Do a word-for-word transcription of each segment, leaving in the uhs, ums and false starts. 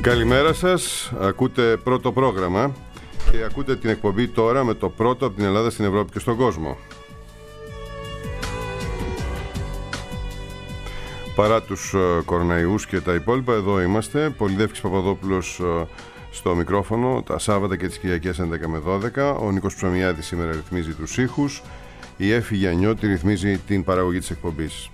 Καλημέρα σας, ακούτε πρώτο πρόγραμμα και ακούτε την εκπομπή τώρα με το πρώτο από την Ελλάδα στην Ευρώπη και στον κόσμο. Παρά τους κοροναϊούς και τα υπόλοιπα, εδώ είμαστε. Πολυδεύκης Παπαδόπουλος στο μικρόφωνο τα Σάββατα και τις Κυριακές έντεκα με δώδεκα. Ο Νίκος Ψωμιάδης σήμερα ρυθμίζει τους ήχους. Η Έφη Γιαννιώτη ρυθμίζει την παραγωγή της εκπομπής.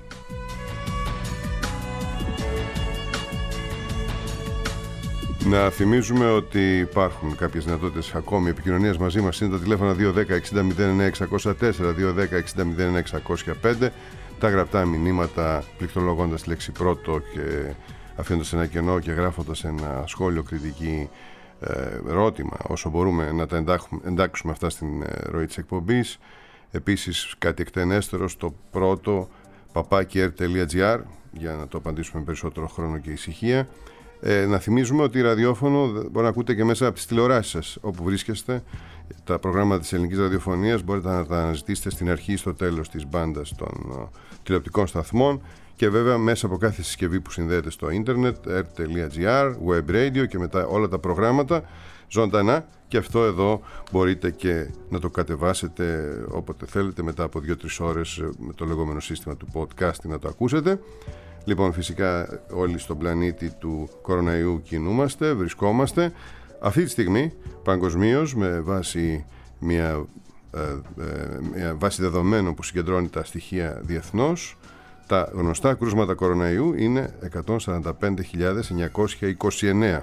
Να θυμίζουμε ότι υπάρχουν κάποιες δυνατότητες ακόμη επικοινωνίας μαζί μας. Είναι τα τηλέφωνα δύο ένα μηδέν εξήντα μηδέν εννέα εξακόσια τέσσερα, δύο ένα μηδέν εξήντα μηδέν εννέα εξακόσια πέντε. Τα γραπτά μηνύματα πληκτρολογώντας τη λέξη πρώτο και αφήνοντας ένα κενό και γράφοντας ένα σχόλιο, κριτική, ερώτημα, όσο μπορούμε να τα εντάξουμε αυτά στην ροή της εκπομπής. Επίσης κάτι εκτενέστερο στο πρώτο παπάκι ερ τελεία τζι άρ για να το απαντήσουμε με περισσότερο χρόνο και ησυχία. Ε, να θυμίζουμε ότι ραδιόφωνο μπορεί να ακούτε και μέσα από τις τηλεοράσεις σας όπου βρίσκεστε. Τα προγράμματα της ελληνικής ραδιοφωνίας μπορείτε να τα αναζητήσετε στην αρχή ή στο τέλος της μπάντας των uh, τηλεοπτικών σταθμών και βέβαια μέσα από κάθε συσκευή που συνδέεται στο ίντερνετ, ερ τελεία τζι άρ, web radio και μετά όλα τα προγράμματα ζωντανά, και αυτό εδώ μπορείτε και να το κατεβάσετε όποτε θέλετε μετά από δύο τρεις ώρες με το λεγόμενο σύστημα του podcast να το ακούσετε. Λοιπόν, φυσικά όλοι στον πλανήτη του κοροναϊού κινούμαστε, βρισκόμαστε αυτή τη στιγμή παγκοσμίως με βάση μια, ε, ε, μια βάση δεδομένων που συγκεντρώνει τα στοιχεία διεθνώς. Τα γνωστά κρούσματα κοροναϊού είναι εκατόν σαράντα πέντε χιλιάδες εννιακόσια είκοσι εννέα.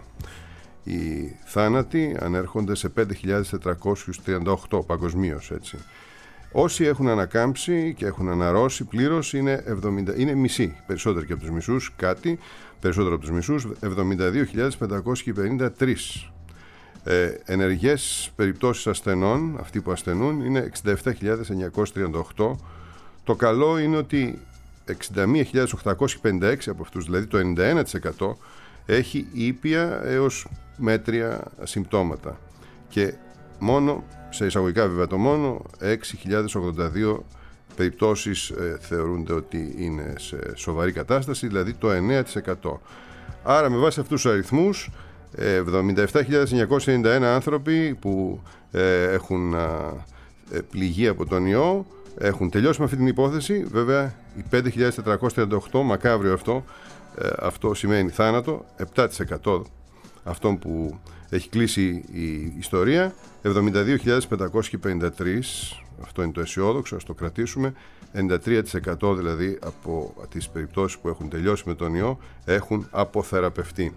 Οι θάνατοι ανέρχονται σε πέντε χιλιάδες τετρακόσιους τριάντα οκτώ παγκοσμίως, έτσι. Όσοι έχουν ανακάμψει και έχουν αναρρώσει πλήρως είναι, εβδομήντα, είναι μισοί, περισσότεροι και από τους μισούς, κάτι περισσότερο από τους μισούς, εβδομήντα δύο χιλιάδες πεντακόσιοι πενήντα τρεις. Ε, ενεργές περιπτώσεις ασθενών, αυτοί που ασθενούν, είναι εξήντα επτά χιλιάδες εννιακόσιοι τριάντα οκτώ. Το καλό είναι ότι εξήντα μία χιλιάδες οκτακόσιοι πενήντα έξι από αυτούς, δηλαδή το ενενήντα ένα τοις εκατό, έχει ήπια έως μέτρια συμπτώματα. Και μόνο, σε εισαγωγικά βέβαια το μόνο, έξι χιλιάδες ογδόντα δύο περιπτώσεις ε, θεωρούνται ότι είναι σε σοβαρή κατάσταση, δηλαδή το εννέα τοις εκατό. Άρα με βάση αυτούς τους αριθμούς, εβδομήντα επτά χιλιάδες εννιακόσιοι ενενήντα ένα άνθρωποι που ε, έχουν α, ε, πληγεί από τον ιό έχουν τελειώσει με αυτή την υπόθεση. Βέβαια οι πέντε χιλιάδες τετρακόσιοι τριάντα οκτώ, μακάβριο αυτό, ε, αυτό σημαίνει θάνατο, επτά τοις εκατό αυτών που έχει κλείσει η ιστορία. Εβδομήντα δύο χιλιάδες πεντακόσιοι πενήντα τρεις, αυτό είναι το αισιόδοξο, ας το κρατήσουμε. ενενήντα τρία τοις εκατό δηλαδή από τις περιπτώσεις που έχουν τελειώσει με τον ιό έχουν αποθεραπευτεί.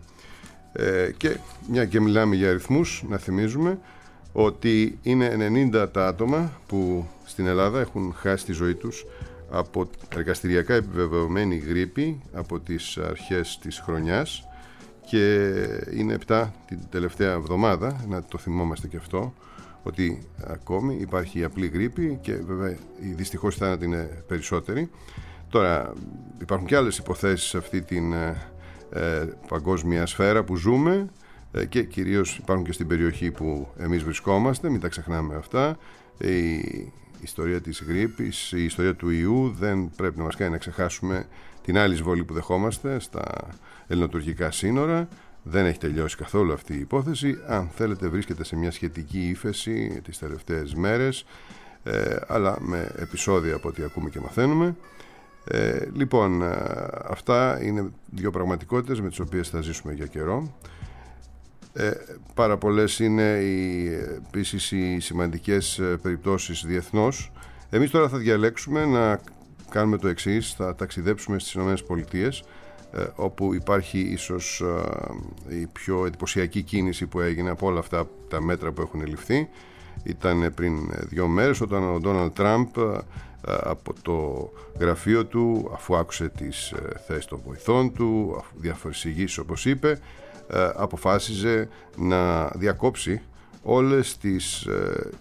Ε, και μια και μιλάμε για αριθμούς, να θυμίζουμε ότι είναι ενενήντα τα άτομα που στην Ελλάδα έχουν χάσει τη ζωή τους από εργαστηριακά επιβεβαιωμένη γρίπη από τις αρχές της χρονιάς, και είναι επτά την τελευταία εβδομάδα, να το θυμόμαστε και αυτό, ότι ακόμη υπάρχει η απλή γρίπη και βέβαια οι δυστυχώς θάνατοι είναι περισσότεροι. Τώρα υπάρχουν και άλλες υποθέσεις σε αυτή την ε, παγκόσμια σφαίρα που ζούμε, ε, και κυρίως υπάρχουν και στην περιοχή που εμείς βρισκόμαστε, μην τα ξεχνάμε αυτά. Η ιστορία της γρίπης, η ιστορία του ιού δεν πρέπει να μας κάνει να ξεχάσουμε την άλλη εισβολή που δεχόμαστε στα ελληνοτουρκικά σύνορα. Δεν έχει τελειώσει καθόλου αυτή η υπόθεση. Αν θέλετε βρίσκεται σε μια σχετική ύφεση τις τελευταίες μέρες, ε, αλλά με επεισόδια από ό,τι ακούμε και μαθαίνουμε. Ε, λοιπόν, αυτά είναι δύο πραγματικότητες με τις οποίες θα ζήσουμε για καιρό. Ε, πάρα πολλές είναι οι, επίσης οι σημαντικές περιπτώσεις διεθνώς. Εμείς τώρα θα διαλέξουμε να κάνουμε το εξής: θα ταξιδέψουμε στις Ηνωμένες Πολιτείες, ε, όπου υπάρχει ίσως ε, η πιο εντυπωσιακή κίνηση που έγινε από όλα αυτά τα μέτρα που έχουν ληφθεί. Ήταν πριν δύο μέρες όταν ο Ντόναλντ Τραμπ ε, από το γραφείο του, αφού άκουσε τις ε, θέσεις των βοηθών του, διάφορες εισηγήσεις όπως είπε, ε, αποφάσιζε να διακόψει όλες τις ε,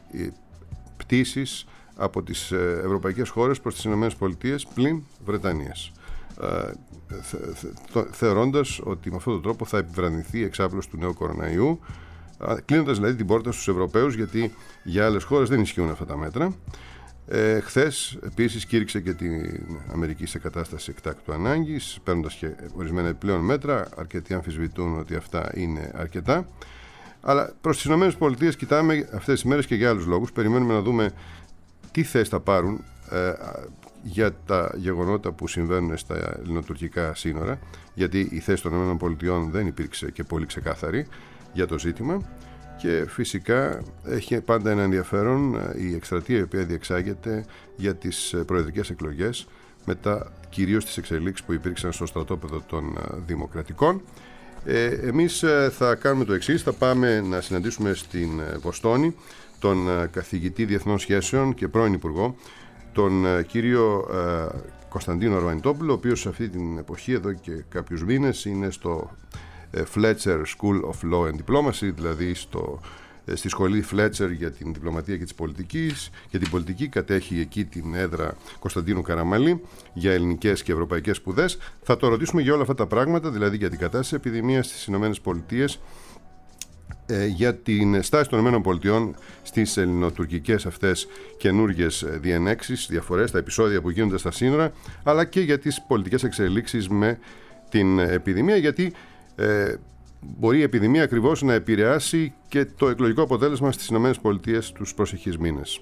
πτήσεις από τις ευρωπαϊκές χώρες προς τις Ηνωμένες Πολιτείες πλην Βρετανίας, ε, θε, θε, θεωρώντας ότι με αυτόν τον τρόπο θα επιβραδυνθεί η εξάπλωση του νέου κοροναϊού, κλείνοντας δηλαδή την πόρτα στους Ευρωπαίους, γιατί για άλλες χώρες δεν ισχύουν αυτά τα μέτρα. Ε, χθες επίσης κήρυξε και την Αμερική σε κατάσταση εκτάκτου ανάγκης, παίρνοντας και ορισμένα επιπλέον μέτρα. Αρκετοί αμφισβητούν ότι αυτά είναι αρκετά. Αλλά προς τις ΗΠΑ κοιτάμε αυτές τις μέρες και για άλλους λόγους. Περιμένουμε να δούμε τι θέση θα πάρουν ε, για τα γεγονότα που συμβαίνουν στα ελληνοτουρκικά σύνορα, γιατί η θέση των ΗΠΑ δεν υπήρξε και πολύ ξεκάθαρη για το ζήτημα. Και φυσικά έχει πάντα ένα ενδιαφέρον η εκστρατεία η οποία διεξάγεται για τις προεδρικές εκλογές, μετά κυρίως τις εξελίξεις που υπήρξαν στο στρατόπεδο των Δημοκρατικών. Ε, εμείς θα κάνουμε το εξής: θα πάμε να συναντήσουμε στην Βοστόνη τον καθηγητή Διεθνών Σχέσεων και πρώην Υπουργό, τον κύριο Κωνσταντίνο Αρβανιτόπουλο, ο οποίος σε αυτή την εποχή, εδώ και κάποιους μήνες, είναι στο Fletcher School of Law and Diplomacy, δηλαδή στο, στη σχολή Fletcher για την διπλωματία και, της πολιτικής, για την πολιτική. Κατέχει εκεί την έδρα Κωνσταντίνου Καραμαλή για ελληνικές και ευρωπαϊκές σπουδές. Θα το ρωτήσουμε για όλα αυτά τα πράγματα, δηλαδή για την κατάσταση επιδημίας στις Ηνωμένες Πολιτείες, για την στάση των ΗΠΑ στις ελληνοτουρκικές αυτές καινούργιες διενέξεις, διαφορές, τα επεισόδια που γίνονται στα σύνορα, αλλά και για τις πολιτικές εξελίξεις με την επιδημία, γιατί ε, μπορεί η επιδημία ακριβώς να επηρεάσει και το εκλογικό αποτέλεσμα στις ΗΠΑ τους προσεχείς μήνες.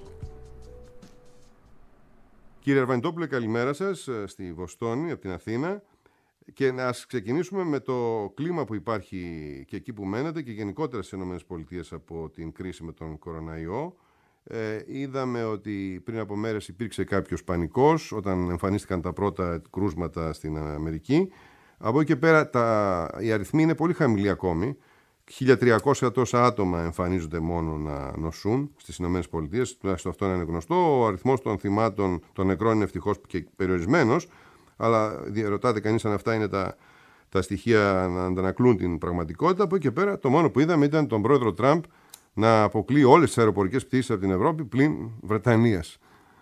Κύριε Αρβανιτόπουλε, καλημέρα σας στη Βοστόνη, από την Αθήνα. Και να ξεκινήσουμε με το κλίμα που υπάρχει και εκεί που μένετε και γενικότερα στις ΗΠΑ από την κρίση με τον κοροναϊό. Ε, είδαμε ότι πριν από μέρες υπήρξε κάποιος πανικός όταν εμφανίστηκαν τα πρώτα κρούσματα στην Αμερική. Από εκεί και πέρα τα, οι αριθμοί είναι πολύ χαμηλοί ακόμη. χίλια τριακόσια τόσα άτομα εμφανίζονται μόνο να νοσούν στις ΗΠΑ, τουλάχιστον αυτό είναι γνωστό. Ο αριθμός των θυμάτων, των νεκρών, είναι ευτυχώς και περιορισμένος. Αλλά ρωτάτε κανείς αν αυτά είναι τα, τα στοιχεία να αντανακλούν την πραγματικότητα. Από εκεί και πέρα το μόνο που είδαμε ήταν τον πρόεδρο Τραμπ να αποκλεί όλες τις αεροπορικές πτήσεις από την Ευρώπη πλην Βρετανίας.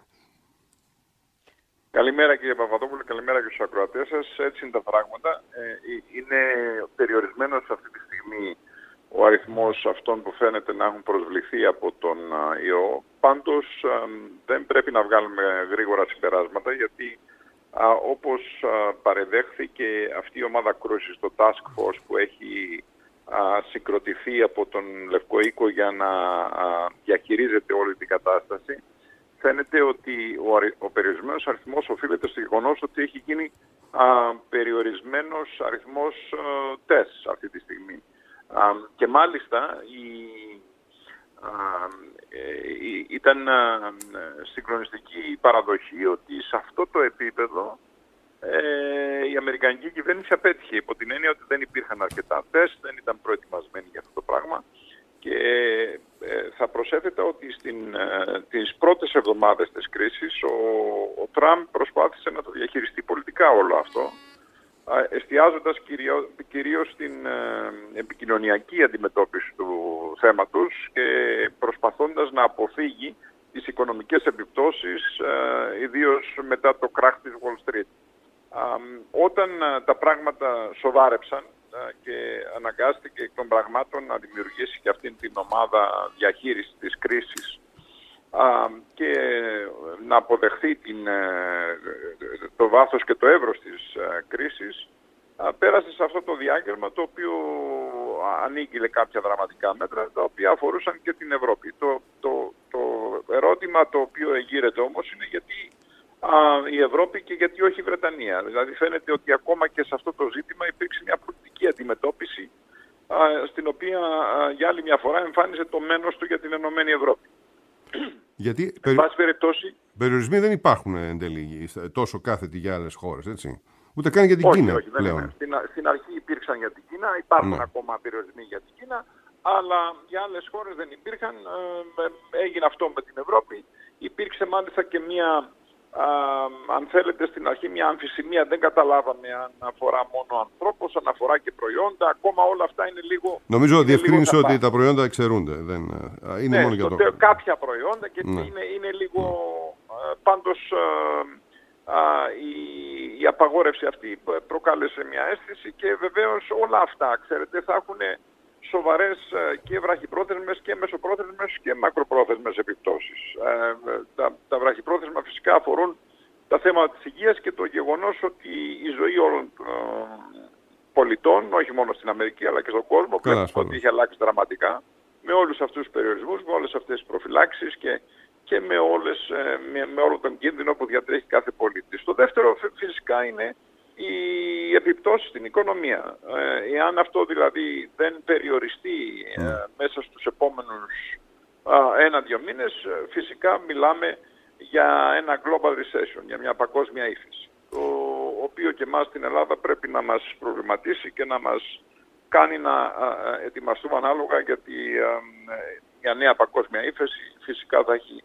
Καλημέρα κύριε Παπαδόπουλο, καλημέρα και στους ακροατές σας. Έτσι είναι τα πράγματα. Ε, είναι περιορισμένος αυτή τη στιγμή ο αριθμός αυτών που φαίνεται να έχουν προσβληθεί από τον ιό. Πάντως δεν πρέπει να βγάλουμε γρήγορα συμπεράσματα, γιατί Α, όπως α, παρεδέχθηκε αυτή η ομάδα κρούσης, το Task Force που έχει α, συγκροτηθεί από τον Λευκό Οίκο για να α, διαχειρίζεται όλη την κατάσταση, φαίνεται ότι ο, αρι, ο περιορισμένος αριθμός οφείλεται στο γεγονός ότι έχει γίνει α, περιορισμένος αριθμός α, τεστ αυτή τη στιγμή. Α, και μάλιστα η... Uh, ήταν uh, συγκλονιστική η παραδοχή ότι σε αυτό το επίπεδο ε, η Αμερικανική κυβέρνηση απέτυχε, υπό την έννοια ότι δεν υπήρχαν αρκετά τεστ, δεν ήταν προετοιμασμένοι για αυτό το πράγμα, και ε, θα προσέθετα ότι στην, ε, τις πρώτες εβδομάδες της κρίσης ο, ο Τραμπ προσπάθησε να το διαχειριστεί πολιτικά όλο αυτό, εστιάζοντας κυρίως, κυρίως στην ε, επικοινωνιακή αντιμετώπιση του θέματος και προσπαθώντας να αποφύγει τις οικονομικές επιπτώσεις, ε, ιδίως μετά το κράχ της Wall Street. Ε, όταν ε, τα πράγματα σοβάρεψαν ε, και αναγκάστηκε εκ των πραγμάτων να δημιουργήσει και αυτήν την ομάδα διαχείρισης της κρίσης και να αποδεχθεί την, το βάθος και το εύρος της κρίσης, πέρασε σε αυτό το διάγγελμα το οποίο ανήγγειλε κάποια δραματικά μέτρα, τα οποία αφορούσαν και την Ευρώπη. Το, το, το ερώτημα το οποίο εγείρεται όμως είναι γιατί α, η Ευρώπη και γιατί όχι η Βρετανία. Δηλαδή φαίνεται ότι ακόμα και σε αυτό το ζήτημα υπήρξε μια πολιτική αντιμετώπιση, α, στην οποία α, για άλλη μια φορά εμφάνισε το μένος του για την Ενωμένη Ευρώπη. Γιατί περι... περιπτώσει... περιορισμοί δεν υπάρχουν εν τέλει τόσο κάθετοι για άλλες χώρες, έτσι. Ούτε καν για την όχι, Κίνα όχι, πλέον. Δεν στην, στην αρχή υπήρξαν για την Κίνα, υπάρχουν ναι. ακόμα περιορισμοί για την Κίνα, αλλά για άλλες χώρες δεν υπήρχαν. Ε, έγινε αυτό με την Ευρώπη. Υπήρξε μάλιστα και μια, α, αν θέλετε στην αρχή, μια αμφισημία. Δεν καταλάβαμε αν αφορά μόνο ανθρώπους, αν αφορά και προϊόντα. Ακόμα όλα αυτά είναι λίγο... Νομίζω διευκρίνησε ότι τα προϊόντα εξαιρούνται. Δεν, είναι ναι, μόνο για το... Τε, κάποια προϊόντα και ναι. είναι, είναι λίγο... Ναι. Πάντως... Α, η, η απαγόρευση αυτή προκάλεσε μια αίσθηση και βεβαίως όλα αυτά, ξέρετε, θα έχουν σοβαρές και βραχυπρόθεσμες και μεσοπρόθεσμες και μακροπρόθεσμες επιπτώσεις. Ε, τα, τα βραχυπρόθεσμα φυσικά αφορούν τα θέματα της υγείας και το γεγονός ότι η ζωή όλων των πολιτών, όχι μόνο στην Αμερική αλλά και στον κόσμο, βλέπουμε ότι έχει αλλάξει δραματικά με όλους αυτούς τους περιορισμούς, με όλες αυτές τις προφυλάξεις και, και με, όλες, με, με όλο τον κίνδυνο που διατρέχει κάθε πολίτης. Το δεύτερο φυσικά είναι οι επιπτώσεις στην οικονομία. Ε, εάν αυτό δηλαδή δεν περιοριστεί ε, μέσα στους επόμενους ε, ένα-δύο μήνες, φυσικά μιλάμε για ένα global recession, για μια παγκόσμια ύφεση, το οποίο και εμάς στην Ελλάδα πρέπει να μας προβληματίσει και να μας κάνει να ε, ετοιμαστούμε ανάλογα, γιατί ε, μια νέα παγκόσμια ύφεση φυσικά θα έχει,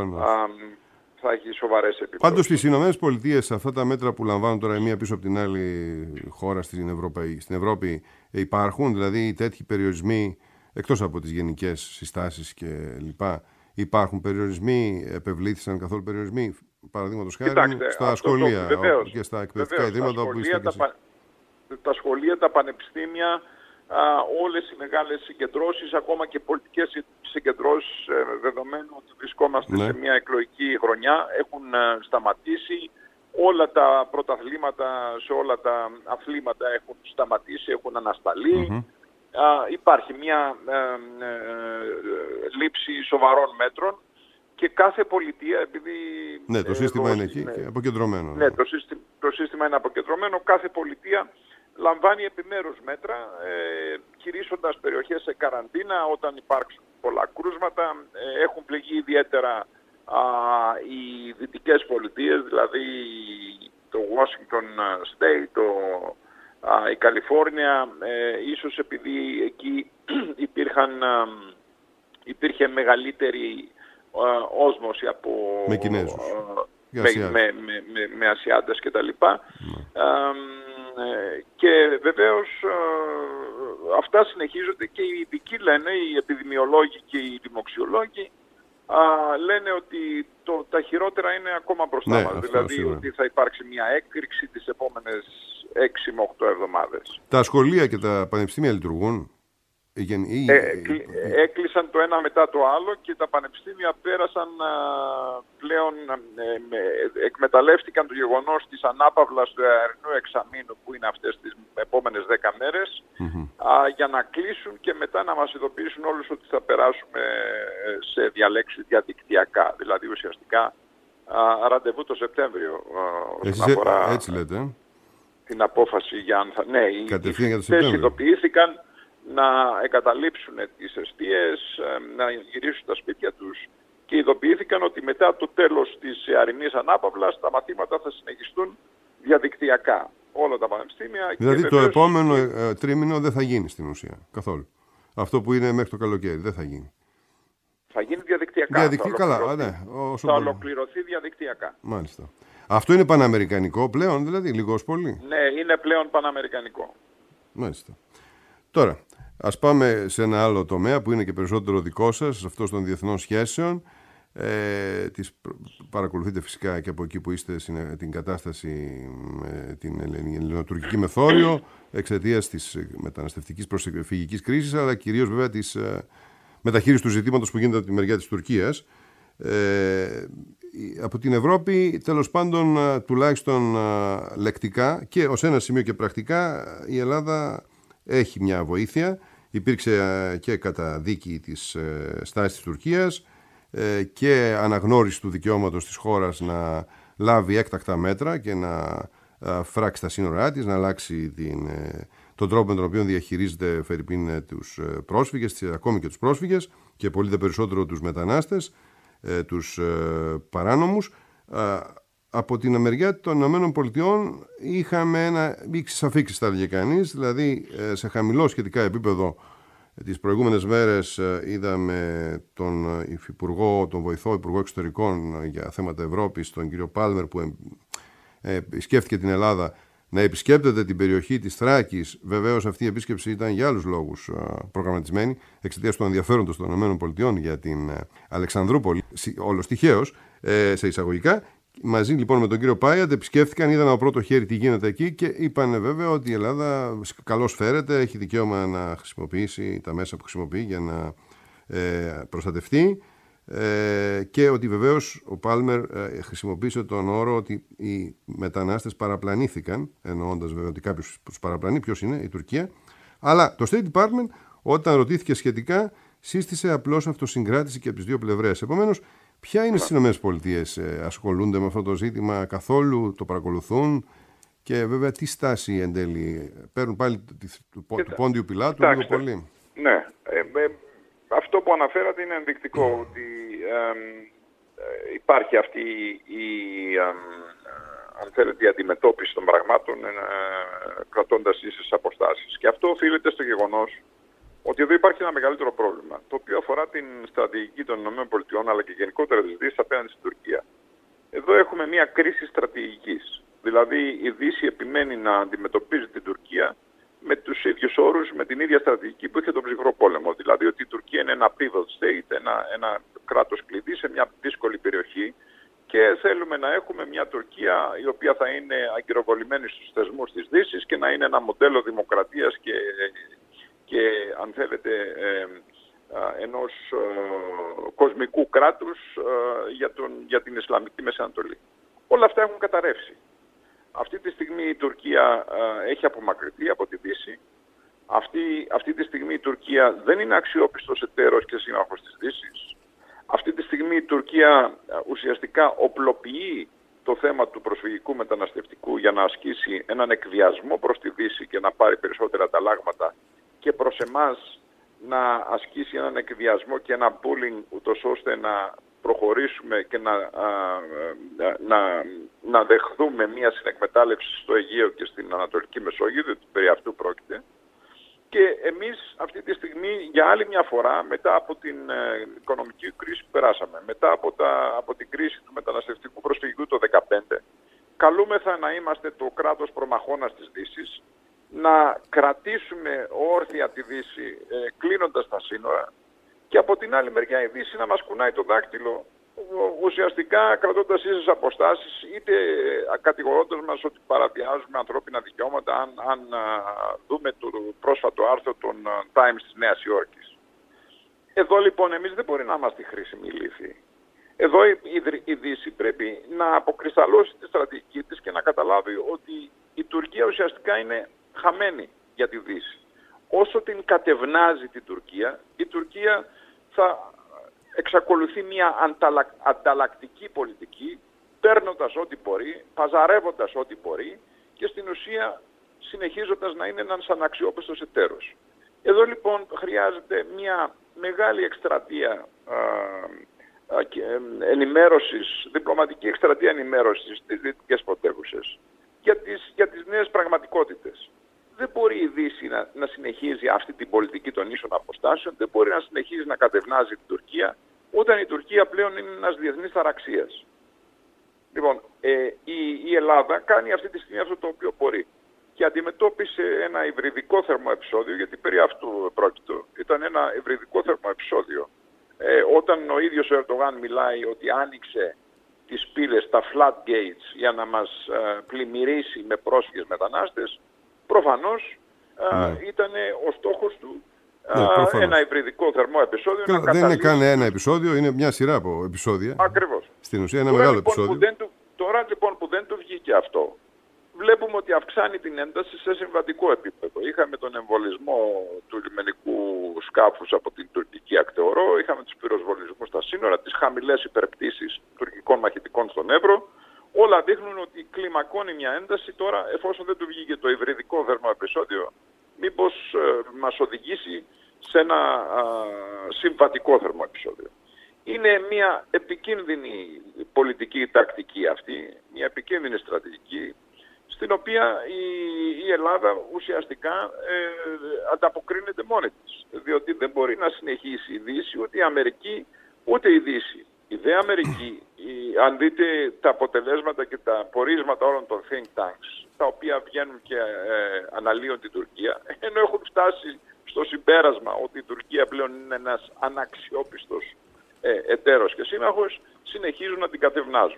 ε, θα έχει σοβαρές επιπτώσεις. Πάντως στις Ηνωμένες Πολιτείες αυτά τα μέτρα που λαμβάνουν τώρα η μία πίσω από την άλλη χώρα στην Ευρώπη, στην Ευρώπη υπάρχουν, δηλαδή τέτοιοι περιορισμοί, εκτός από τις γενικές συστάσεις και λοιπά, υπάρχουν περιορισμοί, επευλήθησαν καθόλου περιορισμοί, παραδείγματος χάρη στα σχολεία το, βεβαίως, και στα εκπαιδευτικά ιδρύματα όπου είστε και τα, τα σχολεία, τα πανεπιστήμια, α, όλες οι μεγάλες συγκεντρώσεις, ακόμα και πολιτικές συγκεντρώσεις, ε, δεδομένου ότι βρισκόμαστε ναι. σε μια εκλογική χρονιά, έχουν ε, σταματήσει. Όλα τα πρωταθλήματα σε όλα τα αθλήματα έχουν σταματήσει, έχουν ανασταλεί. Mm-hmm. Α, υπάρχει μια ε, ε, ε, λήψη σοβαρών μέτρων και κάθε πολιτεία, επειδή... Ναι, το σύστημα ε, είναι εκεί και αποκεντρωμένο. Ναι, το σύστημα, το σύστημα είναι αποκεντρωμένο. Κάθε πολιτεία λαμβάνει επιμέρους μέτρα, ε, κηρύσσοντας περιοχές σε καραντίνα όταν υπάρξουν πολλά κρούσματα. Ε, έχουν πληγεί ιδιαίτερα α, οι δυτικές πολιτείες, δηλαδή το Washington State, το... η Καλιφόρνια, ε, ίσως επειδή εκεί υπήρχαν, ε, υπήρχε μεγαλύτερη ε, όσμωση από... Με Κινέζους. Ε, με, με, με, με, με Ασιάτες και τα λοιπά. Mm. Ε, και βεβαίως ε, αυτά συνεχίζονται και οι ειδικοί λένε, οι επιδημιολόγοι και οι δημοξιολόγοι, Α, λένε ότι το, τα χειρότερα είναι ακόμα μπροστά ναι, μας. Δηλαδή σίγουρα. Ότι θα υπάρξει μια έκρηξη τις επόμενες έξι με οκτώ εβδομάδες. Τα σχολεία και τα πανεπιστήμια λειτουργούν. Ή... Ε, έκλεισαν το ένα μετά το άλλο και τα πανεπιστήμια πέρασαν α, πλέον, ε, με, εκμεταλλεύτηκαν το γεγονός της ανάπαυλας του αερινού εξαμήνου που είναι αυτές τις επόμενες δέκα μέρες mm-hmm. α, για να κλείσουν και μετά να μας ειδοποιήσουν όλους ότι θα περάσουμε σε διαλέξεις διαδικτυακά. Δηλαδή ουσιαστικά α, ραντεβού το Σεπτέμβριο α, όσον αφορά έτσι λέτε. Την απόφαση για αν θα... Ναι, οι για ειδοποιήθηκαν να εγκαταλείψουν τις εστίες, να γυρίσουν στα σπίτια τους και ειδοποιήθηκαν ότι μετά το τέλος της αερινής ανάπαυλας τα μαθήματα θα συνεχιστούν διαδικτυακά. Όλα τα πανεπιστήμια. Δηλαδή και το βεβαίως... επόμενο ε, τρίμηνο δεν θα γίνει στην ουσία καθόλου. Αυτό που είναι μέχρι το καλοκαίρι δεν θα γίνει. Θα γίνει διαδικτυακά. Διαδικτυακά, θα καλά, ναι, θα ολοκληρωθεί διαδικτυακά. Μάλιστα. Αυτό είναι παναμερικανικό πλέον, δηλαδή, λίγος πολύ. Ναι, είναι πλέον παναμερικανικό. Μάλιστα. Τώρα, ας πάμε σε ένα άλλο τομέα που είναι και περισσότερο δικό σας, αυτός των διεθνών σχέσεων. Ε, τις παρακολουθείτε φυσικά και από εκεί που είστε την κατάσταση με την ελληνοτουρκική μεθόριο εξαιτίας της μεταναστευτικής προσφυγικής κρίσης, αλλά κυρίως βέβαια της μεταχείρισης του ζητήματος που γίνεται από τη μεριά της Τουρκίας. Ε, από την Ευρώπη, τέλος πάντων, τουλάχιστον λεκτικά και ως ένα σημείο και πρακτικά, η Ελλάδα έχει μια βοήθεια. Υπήρξε και καταδίκη της στάσης της Τουρκίας και αναγνώριση του δικαιώματος της χώρας να λάβει έκτακτα μέτρα και να φράξει τα σύνορά της, να αλλάξει την, τον τρόπο με τον οποίο διαχειρίζεται φερειπίν τους πρόσφυγες, ακόμη και τους πρόσφυγες και πολύ δε περισσότερο τους μετανάστες, τους παράνομους. Από την μεριά των Ηνωμένων Πολιτειών είχαμε ένα ύξης αφήξης, θα έλεγε κανείς, δηλαδή σε χαμηλό σχετικά επίπεδο. Τις προηγούμενες μέρες είδαμε τον υφυπουργό, τον βοηθό υπουργό εξωτερικών για θέματα Ευρώπης, τον κύριο Πάλμερ, που σκέφτηκε την Ελλάδα να επισκέπτεται την περιοχή της Θράκης. Βεβαίως αυτή η επίσκεψη ήταν για άλλους λόγους προγραμματισμένη, εξαιτίας του ενδιαφέροντος των ΗΠΑ για την Αλεξανδρούπολη, όλος τυχαίως, σε εισαγωγικά. Μαζί λοιπόν με τον κύριο Πάιαντ επισκέφθηκαν, είδαν από πρώτο χέρι τι γίνεται εκεί και είπαν βέβαια ότι η Ελλάδα καλώς φέρεται, έχει δικαίωμα να χρησιμοποιήσει τα μέσα που χρησιμοποιεί για να ε, προστατευτεί ε, και ότι βεβαίως ο Πάλμερ ε, χρησιμοποίησε τον όρο ότι οι μετανάστες παραπλανήθηκαν, εννοώντας βέβαια ότι κάποιος τους παραπλανεί, ποιος είναι, η Τουρκία. Αλλά το State Department, όταν ρωτήθηκε σχετικά, σύστησε απλώς αυτοσυγκράτηση και από τις δύο πλευρές. Επομένως, ποια είναι στις ΗΠΑ, ε, ασχολούνται με αυτό το ζήτημα καθόλου, το παρακολουθούν και βέβαια τι στάση εν τέλει, παίρνουν πάλι του Πόντιου Πιλάτου λίγο πολύ? Ναι, ε, ε, αυτό που αναφέρατε είναι ενδεικτικό mm. ότι ε, ε, υπάρχει αυτή η, ε, αν θέλετε, η αντιμετώπιση των πραγμάτων ε, κρατώντας ίσες αποστάσεις. Και αυτό οφείλεται στο γεγονός ότι εδώ υπάρχει ένα μεγαλύτερο πρόβλημα, το οποίο αφορά την στρατηγική των ΗΠΑ αλλά και γενικότερα της Δύσης απέναντι στην Τουρκία. Εδώ έχουμε μια κρίση στρατηγικής. Δηλαδή η Δύση επιμένει να αντιμετωπίζει την Τουρκία με τους ίδιους όρους, με την ίδια στρατηγική που είχε τον ψυχρό πόλεμο. Δηλαδή ότι η Τουρκία είναι ένα pivot state, ένα, ένα κράτος κλειδί σε μια δύσκολη περιοχή και θέλουμε να έχουμε μια Τουρκία η οποία θα είναι αγκυροβολημένη στους θεσμούς της Δύσης και να είναι ένα μοντέλο δημοκρατίας και και αν θέλετε ε, ε, ενός ε, κοσμικού κράτους ε, για, τον, για την Ισλαμική Μέση Ανατολή. Όλα αυτά έχουν καταρρεύσει. Αυτή τη στιγμή η Τουρκία ε, έχει απομακρυνθεί από τη Δύση. Αυτή, αυτή τη στιγμή η Τουρκία δεν είναι αξιόπιστος εταίρος και σύμμαχος της Δύσης. Αυτή τη στιγμή η Τουρκία ε, ουσιαστικά οπλοποιεί το θέμα του προσφυγικού μεταναστευτικού για να ασκήσει έναν εκβιασμό προς τη Δύση και να πάρει περισσότερα ανταλλάγματα και προς εμάς να ασκήσει έναν εκβιασμό και ένα bullying ούτως ώστε να προχωρήσουμε και να, α, να, να δεχθούμε μια συνεκμετάλλευση στο Αιγαίο και στην Ανατολική Μεσόγειο, διότι περί αυτού πρόκειται. Και εμείς αυτή τη στιγμή για άλλη μια φορά, μετά από την ε, οικονομική κρίση που περάσαμε, μετά από, τα, από την κρίση του μεταναστευτικού προσφυγικού το δύο χιλιάδες δεκαπέντε, καλούμεθα να είμαστε το κράτος προμαχώνας της Δύσης, να κρατήσουμε όρθια τη Δύση ε, κλείνοντας τα σύνορα και από την άλλη μεριά η Δύση να μας κουνάει το δάκτυλο ουσιαστικά κρατώντας ίσες αποστάσεις είτε κατηγορώντας μας ότι παραβιάζουμε ανθρώπινα δικαιώματα αν, αν α, δούμε το πρόσφατο άρθρο των Times της Νέας Υόρκης. Εδώ λοιπόν εμείς δεν μπορεί να είμαστε χρήσιμοι λύθοι. Εδώ η, η, η Δύση πρέπει να αποκρισταλώσει τη στρατηγική της και να καταλάβει ότι η Τουρκία ουσιαστικά είναι χαμένη για τη Δύση. Όσο την κατευνάζει την Τουρκία, η Τουρκία θα εξακολουθεί μια ανταλλακ, ανταλλακτική πολιτική, παίρνοντας ό,τι μπορεί, παζαρεύοντας ό,τι μπορεί και στην ουσία συνεχίζοντας να είναι ένας αναξιόπιστος εταίρος. Εδώ λοιπόν χρειάζεται μια μεγάλη εκστρατεία α, α, ενημέρωσης, διπλωματική εκστρατεία ενημέρωσης στις δυτικές πρωτεύουσες για τις, για τις νέες πραγματικότητες. Δεν μπορεί η Δύση να, να συνεχίζει αυτή την πολιτική των ίσων αποστάσεων, δεν μπορεί να συνεχίζει να κατευνάζει την Τουρκία, όταν η Τουρκία πλέον είναι ένας διεθνής ταραξίας. Λοιπόν, ε, η, η Ελλάδα κάνει αυτή τη στιγμή αυτό το οποίο μπορεί και αντιμετώπισε ένα υβριδικό θερμοεπισόδιο, γιατί περί αυτού πρόκειτο. Ήταν ένα υβριδικό θερμοεπισόδιο. Ε, όταν ο ίδιος ο Ερντογάν μιλάει ότι άνοιξε τις πύλες, τα floodgates, για να μας ε, πλημμυρίσει με πρόσφυγες μετανάστες, προφανώς ναι. ήταν ο στόχος του ναι, ένα υβριδικό θερμό επεισόδιο. Κα, δεν είναι καν ένα επεισόδιο, είναι μια σειρά από επεισόδια. Ακριβώς. Στην ουσία ένα τώρα, μεγάλο λοιπόν, επεισόδιο. Που δεν του, τώρα λοιπόν που δεν του βγήκε αυτό, βλέπουμε ότι αυξάνει την ένταση σε συμβατικό επίπεδο. Είχαμε τον εμβολισμό του λιμενικού σκάφους από την τουρκική ακτεωρό, είχαμε τους πυροσβολισμούς στα σύνορα, τις χαμηλές υπερπτήσεις τουρκικών μαχητικών στον Εύρο. Όλα δείχνουν ότι κλιμακώνει μια ένταση τώρα, εφόσον δεν του βγήκε το υβριδικό δέρμα επεισόδιο, μήπως ε, μας οδηγήσει σε ένα α, συμβατικό θερμό επεισόδιο. Είναι μια επικίνδυνη πολιτική τακτική αυτή, μια επικίνδυνη στρατηγική, στην οποία η, η Ελλάδα ουσιαστικά ε, ανταποκρίνεται μόνη της. Διότι δεν μπορεί να συνεχίσει η Δύση, ούτε η Αμερική, ούτε η Δύση. Η δε Αμερική, η, αν δείτε τα αποτελέσματα και τα πορίσματα όλων των think tanks, τα οποία βγαίνουν και ε, αναλύουν την Τουρκία, ενώ έχουν φτάσει στο συμπέρασμα ότι η Τουρκία πλέον είναι ένας αναξιόπιστος ε, εταίρος και σύμμαχος, συνεχίζουν να την κατευνάζουν.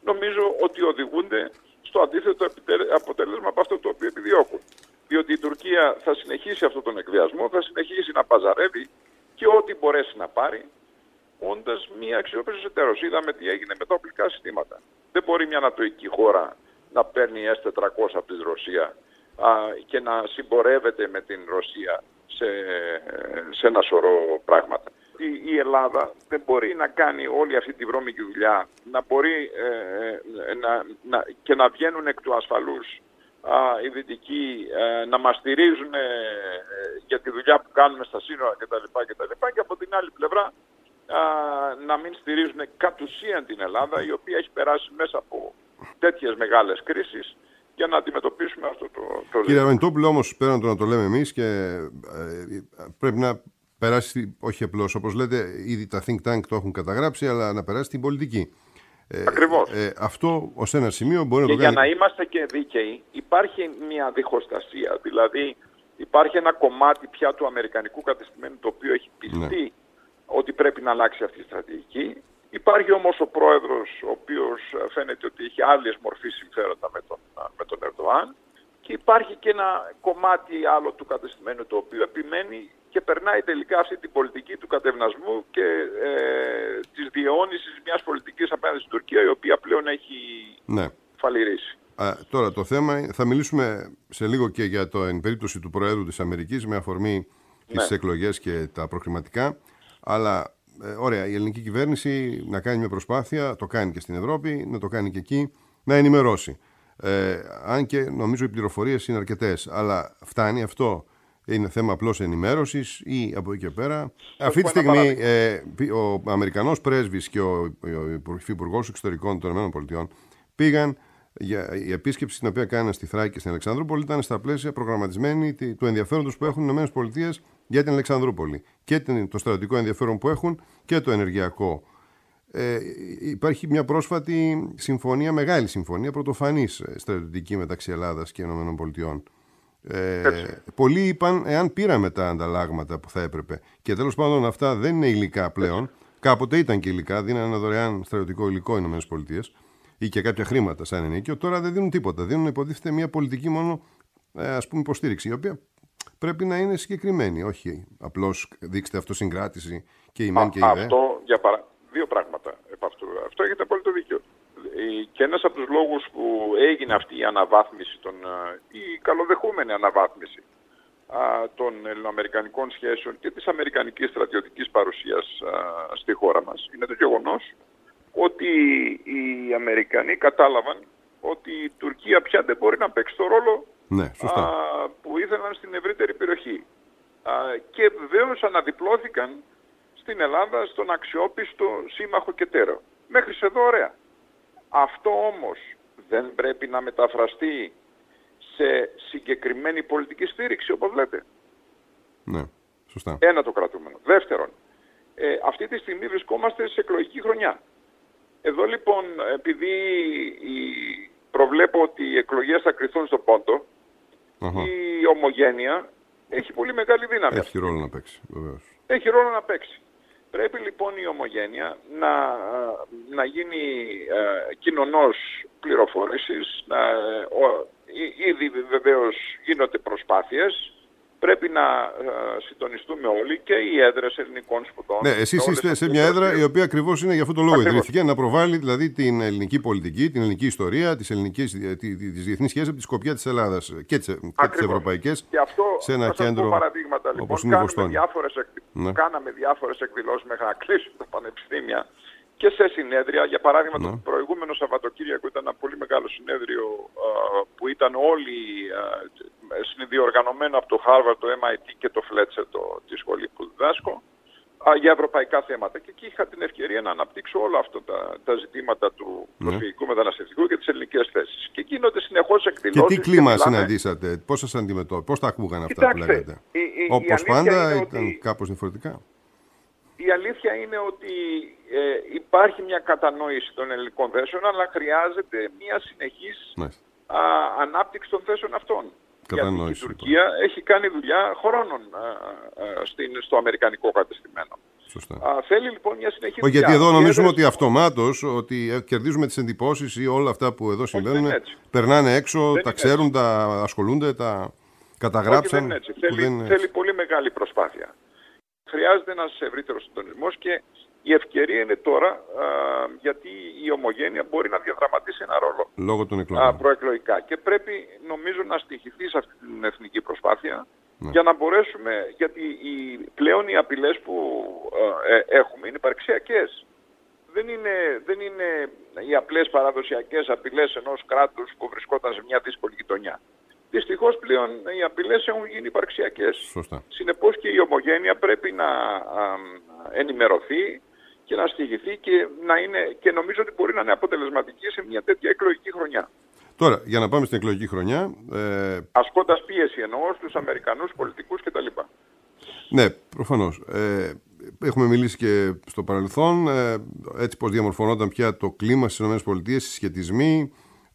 νομίζω ότι οδηγούνται στο αντίθετο αποτέλεσμα από αυτό το οποίο επιδιώκουν. Διότι η Τουρκία θα συνεχίσει αυτόν τον εκβιασμό, θα συνεχίσει να παζαρεύει και ό,τι μπορέσει να πάρει, όντας μια αξιόπιστος εταίρος. Είδαμε τι έγινε με τα οπλικά συστήματα. Δεν μπορεί μια ανατολική χώρα να παίρνει ες τετρακόσια από τη Ρωσία α, και να συμπορεύεται με την Ρωσία σε, σε ένα σωρό πράγματα. Η, η Ελλάδα δεν μπορεί να κάνει όλη αυτή τη βρώμικη δουλειά, να μπορεί ε, να, να, και να βγαίνουν εκ του ασφαλούς α, οι Δυτικοί ε, να μας στηρίζουν ε, για τη δουλειά που κάνουμε στα σύνορα κτλ. κτλ. Και από την άλλη πλευρά α, να μην στηρίζουν κατ' ουσίαν την Ελλάδα, η οποία έχει περάσει μέσα από τέτοιες μεγάλες κρίσεις, για να αντιμετωπίσουμε αυτό το, το Κύριε ζήτημα. Αρμενιτόπουλο, όμως πέραν το να το λέμε εμείς, και ε, πρέπει να περάσει, όχι απλώς όπως λέτε, ήδη τα think tank το έχουν καταγράψει, αλλά να περάσει την πολιτική. Ε, Ακριβώς. Ε, αυτό ως ένα σημείο μπορεί και να το για κάνει. να είμαστε και δίκαιοι, υπάρχει μια διχοστασία. Δηλαδή υπάρχει ένα κομμάτι πια του αμερικανικού κατεστημένου το οποίο έχει πιστεί ναι. ότι πρέπει να αλλάξει αυτή η στρατηγική. Υπάρχει όμως ο πρόεδρος, ο οποίος φαίνεται ότι έχει άλλες μορφή συμφέροντα με τον, με τον Ερντοάν, και υπάρχει και ένα κομμάτι άλλο του κατεστημένου το οποίο επιμένει και περνάει τελικά αυτή την πολιτική του κατευνασμού και ε, της διαιώνισης μιας πολιτικής απέναντι στην Τουρκία, η οποία πλέον έχει ναι. φαλιρίσει. Α, τώρα το θέμα, θα μιλήσουμε σε λίγο και για το εν περίπτωση του Προέδρου της Αμερικής με αφορμή τις ναι. εκλογές και τα προχρηματικά, αλλά ε, ωραία, η ελληνική κυβέρνηση να κάνει μια προσπάθεια, το κάνει και στην Ευρώπη, να το κάνει και εκεί, να ενημερώσει. Ε, αν και νομίζω οι πληροφορίες είναι αρκετές, αλλά φτάνει αυτό? Είναι θέμα απλώς ενημέρωσης ή από εκεί και πέρα? Αυτή τη στιγμή ε, ο Αμερικανός πρέσβης και ο, ο Υφυπουργός Εξωτερικών των ΗΠΑ πήγαν για η επίσκεψη την οποία κάναν στη Θράκη και στην Αλεξανδρούπολη, ήταν στα πλαίσια προγραμματισμένη του ενδιαφέροντος που έχουν οι ΗΠΑ για την Αλεξανδρούπολη και το στρατιωτικό ενδιαφέρον που έχουν και το ενεργειακό. Ε, υπάρχει μια πρόσφατη συμφωνία, μεγάλη συμφωνία, πρωτοφανής στρατιωτική μεταξύ Ελλάδας και ΗΠΑ. Ε, πολλοί είπαν εάν πήραμε τα ανταλλάγματα που θα έπρεπε, και τέλος πάντων αυτά δεν είναι υλικά πλέον. Κάποτε ήταν και υλικά, δίνανε ένα δωρεάν στρατιωτικό υλικό οι ΗΠΑ ή και κάποια χρήματα σαν ενίκιο. Τώρα δεν δίνουν τίποτα. Δίνουν, υποτίθεται, μια πολιτική μόνο ε, ας πούμε υποστήριξη, η οποία πρέπει να είναι συγκεκριμένη. Όχι απλώς δείξτε αυτοσυγκράτηση και η μεν και η δε. Αυτό για παρα... δύο πράγματα επ' αυτού. Αυτό έχετε απόλυτο δίκιο. Και ένας από τους λόγους που έγινε αυτή η αναβάθμιση, των, η καλοδεχούμενη αναβάθμιση των ελληνοαμερικανικών σχέσεων και της αμερικανικής στρατιωτικής παρουσίας στη χώρα μας, είναι το γεγονός ότι οι Αμερικανοί κατάλαβαν ότι η Τουρκία πια δεν μπορεί να παίξει το ρόλο ναι, σωστά. α, που ήθελαν στην ευρύτερη περιοχή. Α, και βεβαίως αναδιπλώθηκαν στην Ελλάδα στον αξιόπιστο σύμμαχο και τέρο. Μέχρι εδώ ωραία. Αυτό όμως δεν πρέπει να μεταφραστεί σε συγκεκριμένη πολιτική στήριξη, όπως λέτε. Ναι, σωστά. Ένα το κρατούμενο. Δεύτερον, ε, αυτή τη στιγμή βρισκόμαστε σε εκλογική χρονιά. Εδώ λοιπόν, επειδή η, προβλέπω ότι οι εκλογές θα κρυθούν στον Πόντο, uh-huh. η ομογένεια έχει πολύ μεγάλη δύναμη. Έχει ρόλο να παίξει, βεβαίως. Έχει ρόλο να παίξει. Πρέπει λοιπόν η ομογένεια να, να γίνει ε, κοινωνός πληροφόρησης, να, ο, ήδη βεβαίως γίνονται προσπάθειες, πρέπει να ε, συντονιστούμε όλοι και οι έδρες ελληνικών σπουδών. Ναι, εσείς είστε σε μια έδρα η οποία ακριβώς είναι για αυτό το λόγο ιδρύθηκε, να προβάλλει δηλαδή την ελληνική πολιτική, την ελληνική ιστορία, τις, ελληνικές, τις διεθνείς σχέσεις από τη σκοπιά της Ελλάδας και τις, και τις ευρωπαϊκές, και αυτό, σε ένα κέντρο παραδείγματα, λοιπόν, όπως είναι η Βοστόνη. Διάφορες εκ... ναι. Κάναμε διάφορες εκδηλώσεις μέχρι να κλείσουν τα πανεπιστήμια και σε συνέδρια. Για παράδειγμα, ναι. το προηγούμενο Σαββατοκύριακο ήταν ένα πολύ μεγάλο συνέδριο α, που ήταν όλοι α, συνδιοργανωμένο από το Harvard, το εμ άι τι και το Fletcher, το, τη σχολή που διδάσκω, α, για ευρωπαϊκά θέματα. Και εκεί είχα την ευκαιρία να αναπτύξω όλα αυτά τα, τα ζητήματα του ναι. προσφυγικού μεταναστευτικού και τις ελληνικές θέσεις. Και γίνονται συνεχώς εκδηλώσεις. Και τι κλίμα και συναντήσατε, πώς σας αντιμετώπισατε, πώς τα ακούγαν αυτά? Κοιτάξτε, που λέγατε? Η, η, όπως η πάντα ήταν ότι... κάπως διαφορετικά. Η αλήθεια είναι ότι ε, υπάρχει μια κατανόηση των ελληνικών θέσεων, αλλά χρειάζεται μια συνεχής α, ανάπτυξη των θέσεων αυτών. Κατανόηση, γιατί η Τουρκία λοιπόν. έχει κάνει δουλειά χρόνων α, α, στην, στο αμερικανικό κατεστημένο. Σωστά. Α, θέλει λοιπόν μια συνεχή Όχι, δουλειά. γιατί εδώ νομίζουμε έδρες... ότι αυτομάτως ότι κερδίζουμε τις εντυπώσεις ή όλα αυτά που εδώ συμβαίνουν, περνάνε έξω, δεν τα ξέρουν, έτσι. τα ασχολούνται, τα καταγράψαν. Όχι, δεν είναι έτσι. Θέλει, δεν είναι θέλει έτσι. πολύ μεγάλη προσπάθεια. Χρειάζεται ένας ευρύτερος συντονισμός και η ευκαιρία είναι τώρα α, γιατί η ομογένεια μπορεί να διαδραματίσει ένα ρόλο. Λόγω των εκλογών. Α, προεκλογικά. Και πρέπει νομίζω να στοιχηθεί σε αυτή την εθνική προσπάθεια ναι. για να μπορέσουμε, γιατί οι, πλέον οι απειλές που ε, έχουμε είναι υπαρξιακές. Δεν είναι, δεν είναι οι απλές παραδοσιακές απειλές ενός κράτους που βρισκόταν σε μια δύσκολη γειτονιά. Δυστυχώς πλέον οι απειλές έχουν γίνει υπαρξιακές. Σωστά. Συνεπώς και η ομογένεια πρέπει να α, ενημερωθεί και να στοιχηθεί και, να είναι, και νομίζω ότι μπορεί να είναι αποτελεσματική σε μια τέτοια εκλογική χρονιά. Τώρα, για να πάμε στην εκλογική χρονιά... Ε... Ασκώντας πίεση εννοώ στους Αμερικανούς πολιτικούς κτλ. Ναι, προφανώς. Ε, έχουμε μιλήσει και στο παρελθόν, ε, έτσι πως διαμορφωνόταν πια το κλίμα στις ΗΠΑ, οι συσχετισμοί,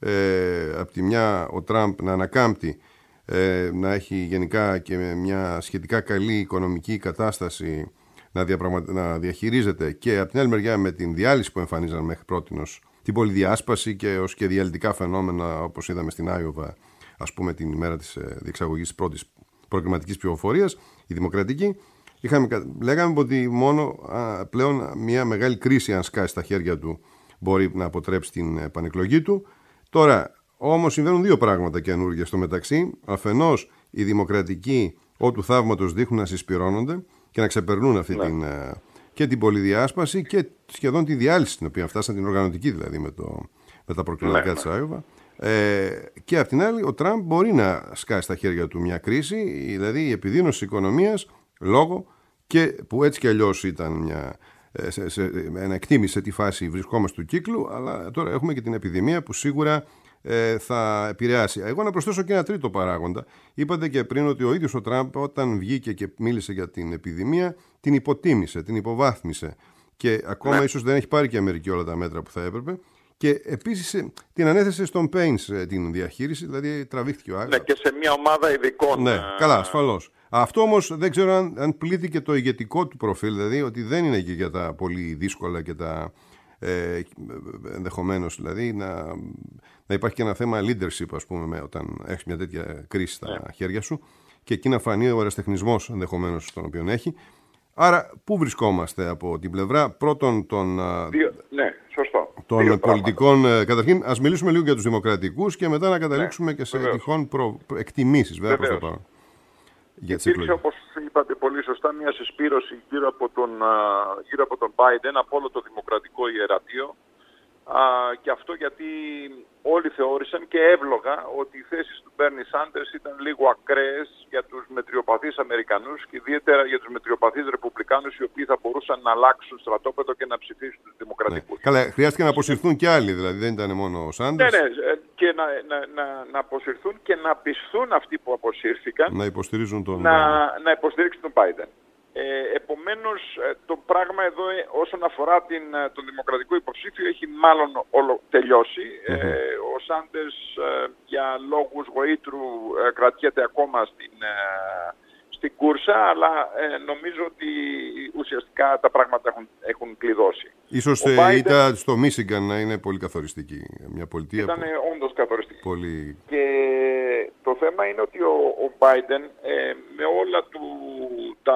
ε, από τη μια ο Τραμπ να ανακάμπτει, ε, να έχει γενικά και μια σχετικά καλή οικονομική κατάσταση, να, διαπραγμα... να διαχειρίζεται, και από την άλλη μεριά με την διάλυση που εμφανίζαν μέχρι πρότινος, την πολυδιάσπαση και ως και διαλυτικά φαινόμενα όπως είδαμε στην Άιωβα, ας πούμε την ημέρα της διεξαγωγής της πρώτης προκριματικής ψηφοφορίας, η δημοκρατική, είχαμε, λέγαμε ότι μόνο α, πλέον μια μεγάλη κρίση αν σκάσει στα χέρια του μπορεί να αποτρέψει την επανεκλογή του. Τώρα όμως συμβαίνουν δύο πράγματα καινούργια στο μεταξύ. Αφενός οι δημοκρατικοί ό του θαύματος δείχνουν να συσπυρώνονται και να ξεπερνούν αυτή ναι. την, και την πολυδιάσπαση και σχεδόν τη διάλυση στην οποία φτάσαν, την οργανωτική δηλαδή με, το, με τα προκληματικά ναι. της Άιωβα. Ε, και απ' την άλλη ο Τραμπ μπορεί να σκάσει στα χέρια του μια κρίση, δηλαδή η επιδείνωση της οικονομίας λόγω και που έτσι κι αλλιώς ήταν μια, σε, σε, ένα εκτίμηση σε τι φάση βρισκόμαστε του κύκλου, αλλά τώρα έχουμε και την επιδημία που σίγουρα ε, θα επηρεάσει. Εγώ να προσθέσω και ένα τρίτο παράγοντα. Είπατε και πριν ότι ο ίδιος ο Τραμπ όταν βγήκε και μίλησε για την επιδημία την υποτίμησε, την υποβάθμισε και ακόμα ναι. ίσως δεν έχει πάρει και η Αμερική όλα τα μέτρα που θα έπρεπε. Και επίσης την ανέθεσε στον Πέινς την διαχείριση, δηλαδή τραβήχτηκε ο άλλος. Ναι, και σε μια ομάδα ειδικών. Ναι, καλά, ασφαλώς. Αυτό όμως δεν ξέρω αν, αν πλήττει και το ηγετικό του προφίλ, δηλαδή ότι δεν είναι και για τα πολύ δύσκολα και τα ε, ενδεχομένως, δηλαδή να, να υπάρχει και ένα θέμα leadership, ας πούμε, με, όταν έχεις μια τέτοια κρίση στα ναι. χέρια σου και εκεί να φανεί ο αεραστεχνισμός ενδεχομένως τον οποίο έχει. Άρα, πού βρισκόμαστε από την πλευρά πρώτον των... Δύο, ναι, σωστό. των Δύο πολιτικών, πράγματα. Καταρχήν, ας μιλήσουμε λίγο για τους δημοκρατικούς και μετά να καταλήξουμε ναι, και σε βεβαίως. τυχόν προ... εκτιμήσεις. Βέβαια, προς το παρόν. Υπήρξε, όπως είπατε πολύ σωστά, μια συσπήρωση γύρω από τον, γύρω από τον Biden, από όλο το δημοκρατικό ιερατείο. Α, και αυτό γιατί όλοι θεώρησαν και εύλογα ότι οι θέσεις του Μπέρνι Σάντερς ήταν λίγο ακραίες για τους μετριοπαθείς Αμερικανούς και ιδιαίτερα για τους μετριοπαθείς Ρεπουμπλικάνους, οι οποίοι θα μπορούσαν να αλλάξουν στρατόπεδο και να ψηφίσουν τους δημοκρατικούς. Ναι. Καλά, χρειάστηκε να αποσυρθούν και άλλοι, δηλαδή δεν ήταν μόνο ο Σάντερς. Ναι, ναι, και να, να, να, να αποσυρθούν και να πεισθούν αυτοί που αποσύρθηκαν να υποστηρίζουν τον, να, να υποστηρίξουν τον Biden. Ε, επομένως, το πράγμα εδώ όσον αφορά την, τον δημοκρατικό υποψήφιο έχει μάλλον όλο τελειώσει. Mm-hmm. Ε, ο Σάντερς ε, για λόγους γοήτρου ε, κρατιέται ακόμα στην, ε, στην κούρσα, αλλά ε, νομίζω ότι ουσιαστικά τα πράγματα έχουν, έχουν κλειδώσει. Ίσως η Biden... ήττα στο Μίσιγκαν να είναι πολύ καθοριστική. Μια πολιτεία ήταν που... όντως καθοριστική. Πολύ... Και το θέμα είναι ότι ο, ο Biden ε, με όλα του τα...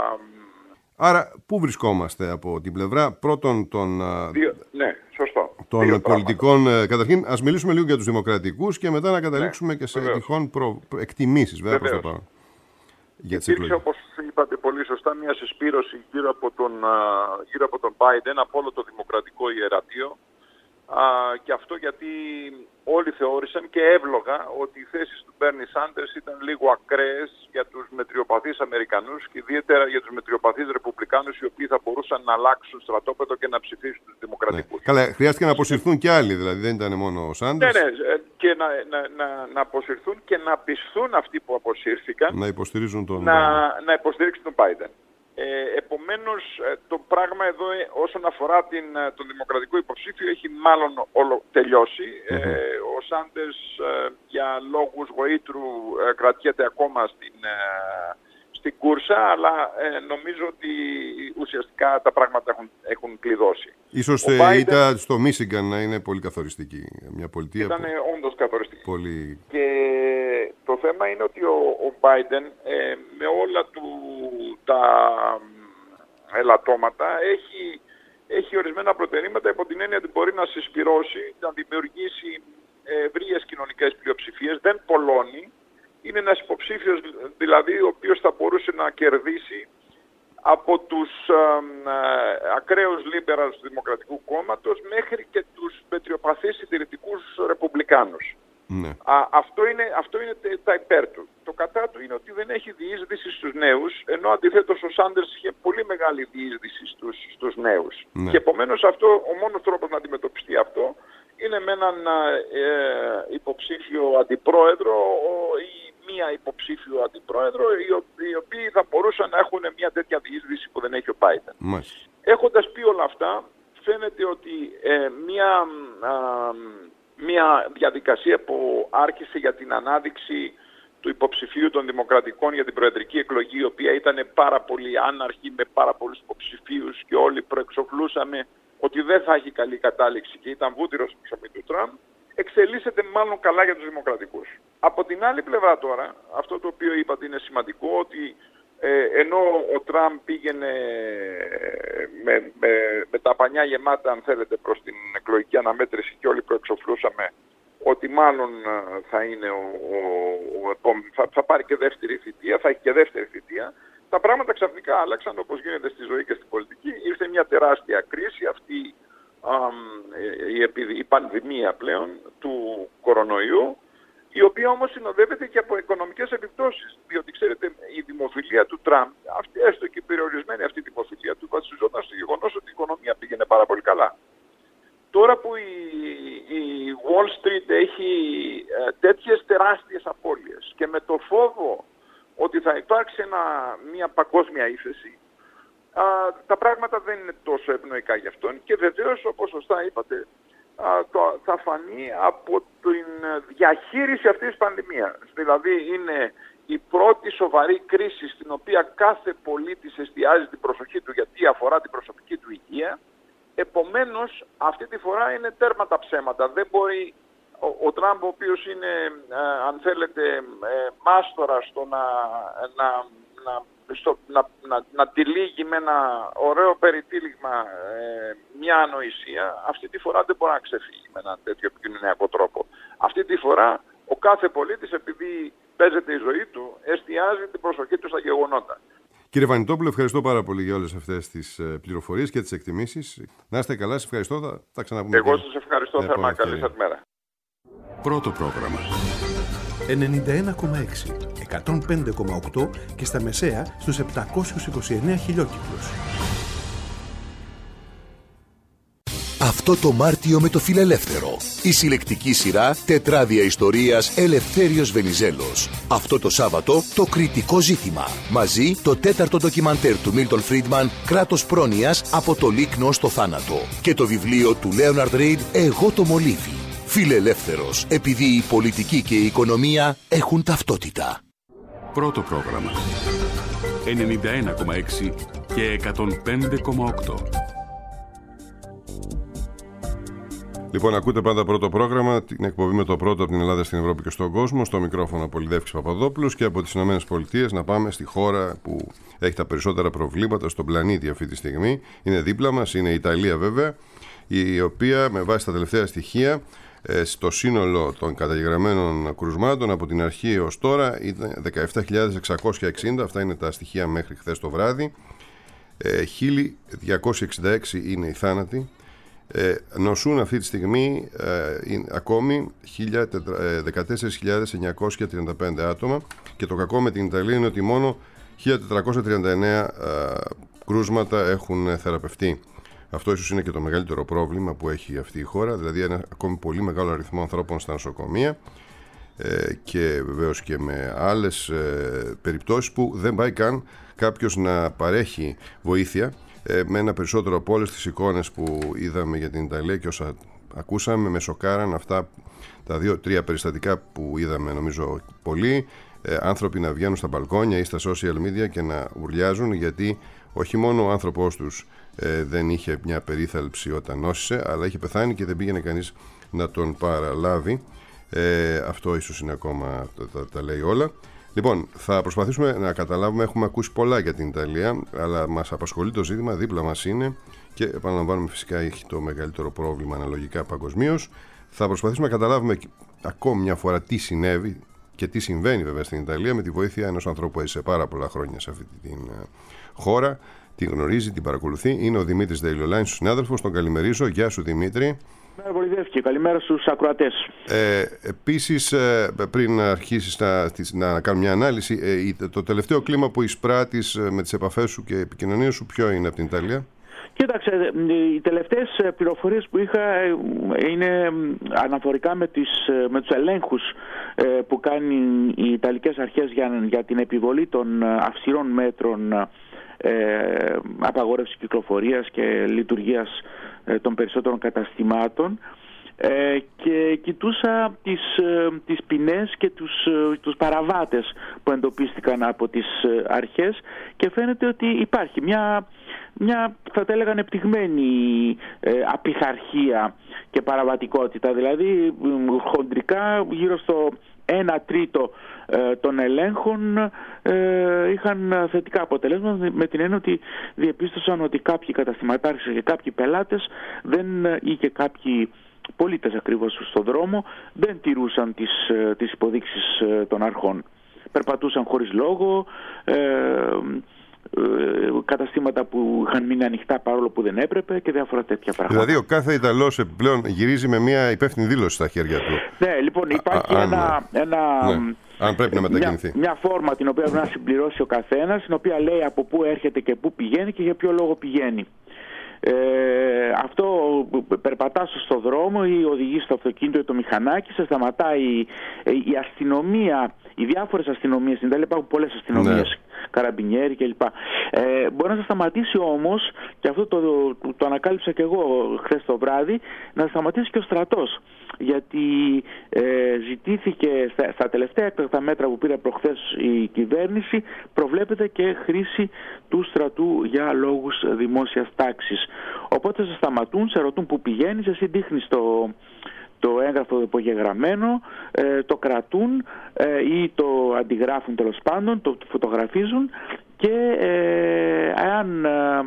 Άρα, πού βρισκόμαστε από την πλευρά πρώτον των, Δύο, ναι, σωστό. των Δύο πολιτικών... Πράγματα. Καταρχήν, ας μιλήσουμε λίγο για τους δημοκρατικούς και μετά να καταλήξουμε ναι, και σε βεβαίως. τυχόν προ... εκτιμήσεις. Βέβαια, προς το παρόν. Υπήρξε, όπως είπατε πολύ σωστά, μια συσπήρωση γύρω από τον, γύρω από τον Biden, από όλο το δημοκρατικό ιερατείο. Α, και αυτό γιατί όλοι θεώρησαν και εύλογα ότι οι θέσεις του Μπέρνι Σάντερς ήταν λίγο ακραίες για τους μετριοπαθείς Αμερικανούς και ιδιαίτερα για τους μετριοπαθείς Ρεπουμπλικάνους, οι οποίοι θα μπορούσαν να αλλάξουν στρατόπεδο και να ψηφίσουν τους δημοκρατικούς. Ναι. Καλά, χρειάστηκε να αποσυρθούν και άλλοι, δηλαδή δεν ήταν μόνο ο Σάντερς. Ναι, ναι, και να, να, να, να αποσυρθούν και να πεισθούν αυτοί που αποσύρθηκαν να υποστηρίζουν τον να, να υποστηρίξουν τον Biden. Ε, επομένως, το πράγμα εδώ ε, όσον αφορά την, τον δημοκρατικό υποψήφιο έχει μάλλον όλο τελειώσει. Mm-hmm. Ε, ο Σάντερς ε, για λόγους γοήτρου ε, κρατιέται ακόμα στην, ε, στην κούρσα, αλλά ε, νομίζω ότι ουσιαστικά τα πράγματα έχουν, έχουν κλειδώσει. Ίσως η Biden... ήττα στο Μίσιγκαν να είναι πολύ καθοριστική. Μια πολιτεία ήταν που... όντως καθοριστική. Πολύ... Και το θέμα είναι ότι ο, ο Biden ε, με όλα του τα ελαττώματα έχει, έχει ορισμένα προτερήματα υπό την έννοια ότι μπορεί να συσπυρώσει, να δημιουργήσει ευρείες κοινωνικές πλειοψηφίες, δεν πολλώνει. Είναι ένας υποψήφιος δηλαδή ο οποίος θα μπορούσε να κερδίσει από τους ε, ε, ακραίους liberals του Δημοκρατικού Κόμματος μέχρι και τους μετριοπαθείς συντηρητικούς ρεπουμπλικάνους. Ναι. Α, αυτό, είναι, αυτό είναι τα υπέρ του. Το κατά του είναι ότι δεν έχει διείσδυση στους νέους, ενώ αντιθέτως ο Σάντερς είχε πολύ μεγάλη διείσδυση στους, στους νέους. Ναι. Και επομένως αυτό, ο μόνος τρόπος να αντιμετωπιστεί αυτό είναι με έναν ε, υποψήφιο αντιπρόεδρο ή μία υποψήφιο αντιπρόεδρο, οι οποίοι θα μπορούσαν να έχουν μια τέτοια διείσδυση που δεν έχει ο Biden. Μάλιστα. Έχοντας πει όλα αυτά, φαίνεται ότι ε, μια... Α, μια διαδικασία που άρχισε για την ανάδειξη του υποψηφίου των Δημοκρατικών για την προεδρική εκλογή, η οποία ήταν πάρα πολύ άναρχη με πάρα πολλούς υποψηφίους και όλοι προεξοφλούσαμε ότι δεν θα έχει καλή κατάληξη και ήταν βούτυρος στο ψωμί του Τραμπ, εξελίσσεται μάλλον καλά για τους Δημοκρατικούς. Από την άλλη πλευρά τώρα, αυτό το οποίο είπατε είναι σημαντικό, ότι ε, ενώ ο Τραμπ πήγαινε με, με, με τα πανιά γεμάτα, αν θέλετε, προς την εκλογική αναμέτρηση και όλοι προεξοφλούσαμε ότι μάλλον θα είναι ο, ο, ο επόμενος, θα, θα πάρει και δεύτερη θητεία, θα έχει και δεύτερη θητεία, τα πράγματα ξαφνικά άλλαξαν όπως γίνεται στη ζωή και στην πολιτική. Ήρθε μια τεράστια κρίση, αυτή α, η, η πανδημία πλέον του κορονοϊού, η οποία όμως συνοδεύεται και από οικονομικές επιπτώσεις. Διότι ξέρετε, η δημοφιλία του Τραμπ, αυτή, έστω και περιορισμένη αυτή η δημοφιλία του, βασιζόταν στο γεγονός ότι η οικονομία πήγαινε πάρα πολύ καλά. Τώρα που η, η Wall Street έχει ε, τέτοιες τεράστιες απώλειες και με το φόβο ότι θα υπάρξει ένα, μια παγκόσμια ύφεση, α, τα πράγματα δεν είναι τόσο ευνοϊκά για αυτόν και βεβαίως, όπως σωστά είπατε, α, το, θα φανεί από την διαχείριση αυτής της πανδημίας. Δηλαδή είναι η πρώτη σοβαρή κρίση στην οποία κάθε πολίτης εστιάζει την προσοχή του γιατί αφορά την προσωπική του υγεία. Επομένως, αυτή τη φορά είναι τέρμα τα ψέματα. Δεν μπορεί ο, ο Τραμπ, ο οποίος είναι, ε, αν θέλετε, ε, μάστορας στο να, να, να, στο, να, να, να τυλίγει με ένα ωραίο περιτύλιγμα ε, μια ανοησία. Αυτή τη φορά δεν μπορεί να ξεφύγει με έναν τέτοιο επικοινωνιακό τρόπο. Αυτή τη φορά ο κάθε πολίτης, επειδή παίζεται η ζωή του, εστιάζει την προσοχή του στα γεγονότα. Κύριε Βανιτόπουλο, ευχαριστώ πάρα πολύ για όλες αυτές τις πληροφορίες και τις εκτιμήσεις. Να είστε καλά, σας ευχαριστώ. Θα τα ξαναπούμε. Εγώ σας ευχαριστώ θερμά. Καλή σας μέρα. Πρώτο πρόγραμμα. ενενήντα ένα κόμμα έξι, εκατόν πέντε κόμμα οκτώ και στα μεσαία στους επτακόσιους είκοσι εννέα χιλιόκυκλους. Αυτό το Μάρτιο με το Φιλελεύθερο. Η συλλεκτική σειρά Τετράδια Ιστορίας Ελευθέριος Βενιζέλος. Αυτό το Σάββατο το κριτικό ζήτημα. Μαζί το τέταρτο ντοκιμαντέρ του Μίλτον Φρίντμαν Κράτος πρόνοιας από το λίκνο στο θάνατο. Και το βιβλίο του Λέοναρντ Ρέιντ Εγώ το μολύβι. Φιλελεύθερος, επειδή η πολιτική και η οικονομία έχουν ταυτότητα. Πρώτο πρόγραμμα. ενενήντα ένα κόμμα έξι και εκατόν πέντε κόμμα οκτώ. Λοιπόν, ακούτε πάντα πρώτο πρόγραμμα, την εκπομπή με το πρώτο από την Ελλάδα στην Ευρώπη και στον κόσμο. Στο μικρόφωνο Πολυδεύκης Παπαδόπουλος και από τις ΗΠΑ να πάμε στη χώρα που έχει τα περισσότερα προβλήματα στον πλανήτη αυτή τη στιγμή. Είναι δίπλα μας, είναι η Ιταλία βέβαια, η οποία με βάση τα τελευταία στοιχεία στο σύνολο των καταγεγραμμένων κρουσμάτων από την αρχή έως τώρα ήταν δεκαεπτά χιλιάδες εξακόσια εξήντα, αυτά είναι τα στοιχεία μέχρι χθες το βράδυ. χίλια διακόσια εξήντα έξι είναι οι θάνατοι. Ε, νοσούν αυτή τη στιγμή ε, ακόμη δεκατέσσερις χιλιάδες εννιακόσια τριάντα πέντε άτομα και το κακό με την Ιταλία είναι ότι μόνο χίλια τετρακόσια τριάντα εννέα ε, κρούσματα έχουν θεραπευτεί. Αυτό ίσως είναι και το μεγαλύτερο πρόβλημα που έχει αυτή η χώρα, δηλαδή ένα ακόμη πολύ μεγάλο αριθμό ανθρώπων στα νοσοκομεία. ε, και βεβαίως και με άλλες ε, περιπτώσεις που δεν πάει καν κάποιος να παρέχει βοήθεια. Ε, με ένα περισσότερο από όλες τις εικόνες που είδαμε για την Ιταλία και όσα ακούσαμε, με σοκάραν αυτά τα δύο-τρία περιστατικά που είδαμε, νομίζω πολύ, ε, άνθρωποι να βγαίνουν στα μπαλκόνια ή στα social media και να ουρλιάζουν, γιατί όχι μόνο ο άνθρωπός τους ε, δεν είχε μια περίθαλψη όταν νόσησε, αλλά είχε πεθάνει και δεν πήγαινε κανείς να τον παραλάβει. Ε, αυτό ίσως είναι ακόμα, τα, τα, τα λέει όλα. Λοιπόν, θα προσπαθήσουμε να καταλάβουμε, έχουμε ακούσει πολλά για την Ιταλία, αλλά μας απασχολεί το ζήτημα, δίπλα μας είναι και επαναλαμβάνουμε, φυσικά έχει το μεγαλύτερο πρόβλημα αναλογικά παγκοσμίως. Θα προσπαθήσουμε να καταλάβουμε ακόμη μια φορά τι συνέβη και τι συμβαίνει βέβαια στην Ιταλία με τη βοήθεια ενός ανθρώπου που έζησε πάρα πολλά χρόνια σε αυτή την χώρα. Την γνωρίζει, την παρακολουθεί. Είναι ο Δημήτρης Δεϊλολάινης, ο συνάδελφος. Τον καλημερίζω. Γεια σου, Δημήτρη. Καλημέρα στους ακροατές. Ε, επίσης, ε, πριν αρχίσεις να, να κάνουμε μια ανάλυση, ε, το τελευταίο κλίμα που εισπράττεις με τις επαφές σου και επικοινωνίες σου, ποιο είναι από την Ιταλία? Κοίταξε, οι τελευταίες πληροφορίες που είχα είναι αναφορικά με, τις, με τους ελέγχους που κάνει οι Ιταλικές αρχές για, για την επιβολή των αυστηρών μέτρων ε, απαγόρευσης κυκλοφορίας και λειτουργίας των περισσότερων καταστημάτων, ε, και κοιτούσα τις, τις ποινές και τους, τους παραβάτες που εντοπίστηκαν από τις αρχές και φαίνεται ότι υπάρχει μια, μια θα τα έλεγα ανεπτυγμένη ε, απειθαρχία και παραβατικότητα. Δηλαδή χοντρικά γύρω στο ένα τρίτο ε, των ελέγχων ε, είχαν θετικά αποτελέσματα, με την έννοια ότι διεπίστωσαν ότι κάποιοι καταστηματάρχες και κάποιοι πελάτες δεν, ή και κάποιοι πολίτες ακριβώς στον δρόμο δεν τηρούσαν τις, τις υποδείξεις των αρχών. Περπατούσαν χωρίς λόγο, ε, καταστήματα που είχαν μείνει ανοιχτά παρόλο που δεν έπρεπε και διάφορα τέτοια πράγματα. Δηλαδή ο κάθε Ιταλός επιπλέον γυρίζει με μια υπεύθυνη δήλωση στα χέρια του. Ναι, λοιπόν υπάρχει α, ένα, αν, ένα, ναι. αν πρέπει να μετακινηθεί. Μια, μια φόρμα την οποία πρέπει να συμπληρώσει ο καθένας, την οποία λέει από πού έρχεται και πού πηγαίνει και για ποιο λόγο πηγαίνει. Ε, αυτό περπατάς στο δρόμο ή οδηγείς στο αυτοκίνητο ή το μηχανάκι, σε σταματάει η, η αστυνομία, οι διάφορες αστυνομίες. Στην Ιταλία υπάρχουν πολλές αστυνομίες, ναι. Καραμπινιέρι κλπ. Ε, μπορεί να σε σταματήσει όμως, και αυτό το, το, το ανακάλυψα και εγώ χθες το βράδυ, να σταματήσει και ο στρατός. Γιατί ε, ζητήθηκε στα, στα τελευταία έκτακτα μέτρα που πήρε προχθές η κυβέρνηση, προβλέπεται και χρήση του στρατού για λόγους δημόσιας τάξης. Οπότε σε σταματούν, σε ρωτούν που πηγαίνεις, εσύ δείχνεις το, το έγγραφο υπογεγραμμένο, ε, το κρατούν ε, ή το αντιγράφουν τέλος πάντων, το φωτογραφίζουν και ε, αν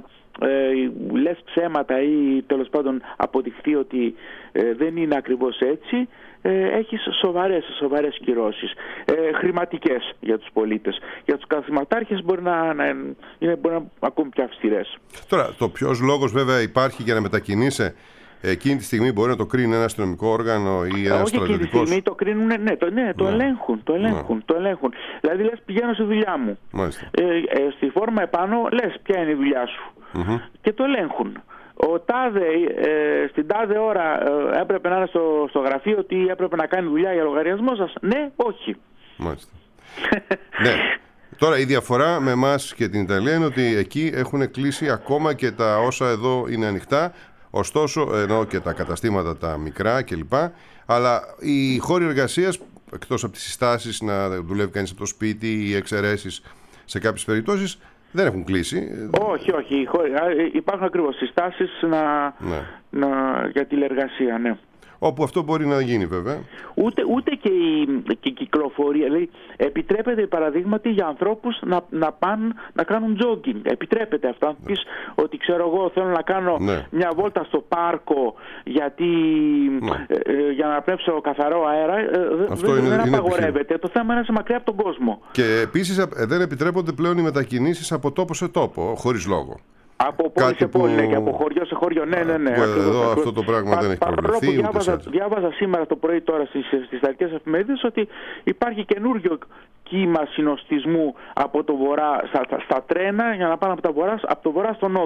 ε, λες ψέματα ή τέλος πάντων αποδειχθεί ότι ε, δεν είναι ακριβώς έτσι, ε, έχεις σοβαρές, σοβαρές κυρώσεις, ε, χρηματικές για τους πολίτες. Για τους καθηματάρχες μπορεί να, να, είναι, μπορεί να ακόμη πιο αυστηρές. Τώρα, το ποιος λόγος βέβαια υπάρχει για να μετακινείσαι εκείνη τη στιγμή, μπορεί να το κρίνει ένα αστυνομικό όργανο ή ένα στρατιωτικός? Όχι, εκείνη τη στιγμή το κρίνουν, ναι, το, ναι, το ναι. ελέγχουν, το ελέγχουν, ναι. το ελέγχουν. Δηλαδή λες πηγαίνω στη δουλειά μου. Ε, ε, στη φόρμα επάνω λες ποια είναι η δουλειά σου. Mm-hmm. Και το ελέγχουν. Ο τάδε, ε, στην τάδε ώρα ε, έπρεπε να είναι στο, στο γραφείο, ότι έπρεπε να κάνει δουλειά για λογαριασμό σας. Ναι, όχι. Μάλιστα. Ναι. Τώρα η διαφορά με εμάς και την Ιταλία είναι ότι εκεί έχουν κλείσει ακόμα και τα όσα εδώ είναι ανοιχτά. Ωστόσο, ενώ και τα καταστήματα τα μικρά κλπ. Αλλά οι χώροι εργασίας, εκτός από τις συστάσεις να δουλεύει κανείς από το σπίτι ή εξαιρέσεις σε κάποιες περιπτώσεις, δεν έχουν κλείσει. Όχι, όχι. Υπάρχουν ακριβώς συστάσεις να, ναι. να, για τηλεργασία, ναι. Όπου αυτό μπορεί να γίνει βέβαια. Ούτε, ούτε και η, και η κυκλοφορία. Δηλαδή, επιτρέπεται παραδείγματι για ανθρώπους να, να πάνε να κάνουν jogging. Επιτρέπεται αυτό. Αν πεις ότι ξέρω εγώ θέλω να κάνω ναι. μια βόλτα στο πάρκο γιατί ναι. ε, ε, για να πνεύσω καθαρό αέρα, ε, δεν, είναι, δεν απαγορεύεται. Το θέμα είναι να είσαι μακριά από τον κόσμο. Και επίσης δεν επιτρέπονται πλέον οι μετακινήσεις από τόπο σε τόπο, χωρίς λόγο. Από πόλη σε πόλη, που... ναι, και από χωριό σε χωριό. Ναι, ναι, ναι. Εδώ ακριβώς, αυτό το πράγμα πα, δεν έχει προβλεφθεί. Διάβαζα, διάβαζα σήμερα το πρωί τώρα στις, στις ιταλικές εφημερίδες ότι υπάρχει καινούριο κύμα συνοστισμού από το βορρά στα, στα, στα τρένα για να πάνε από, τα βορρά, από το βορρά στο νότο.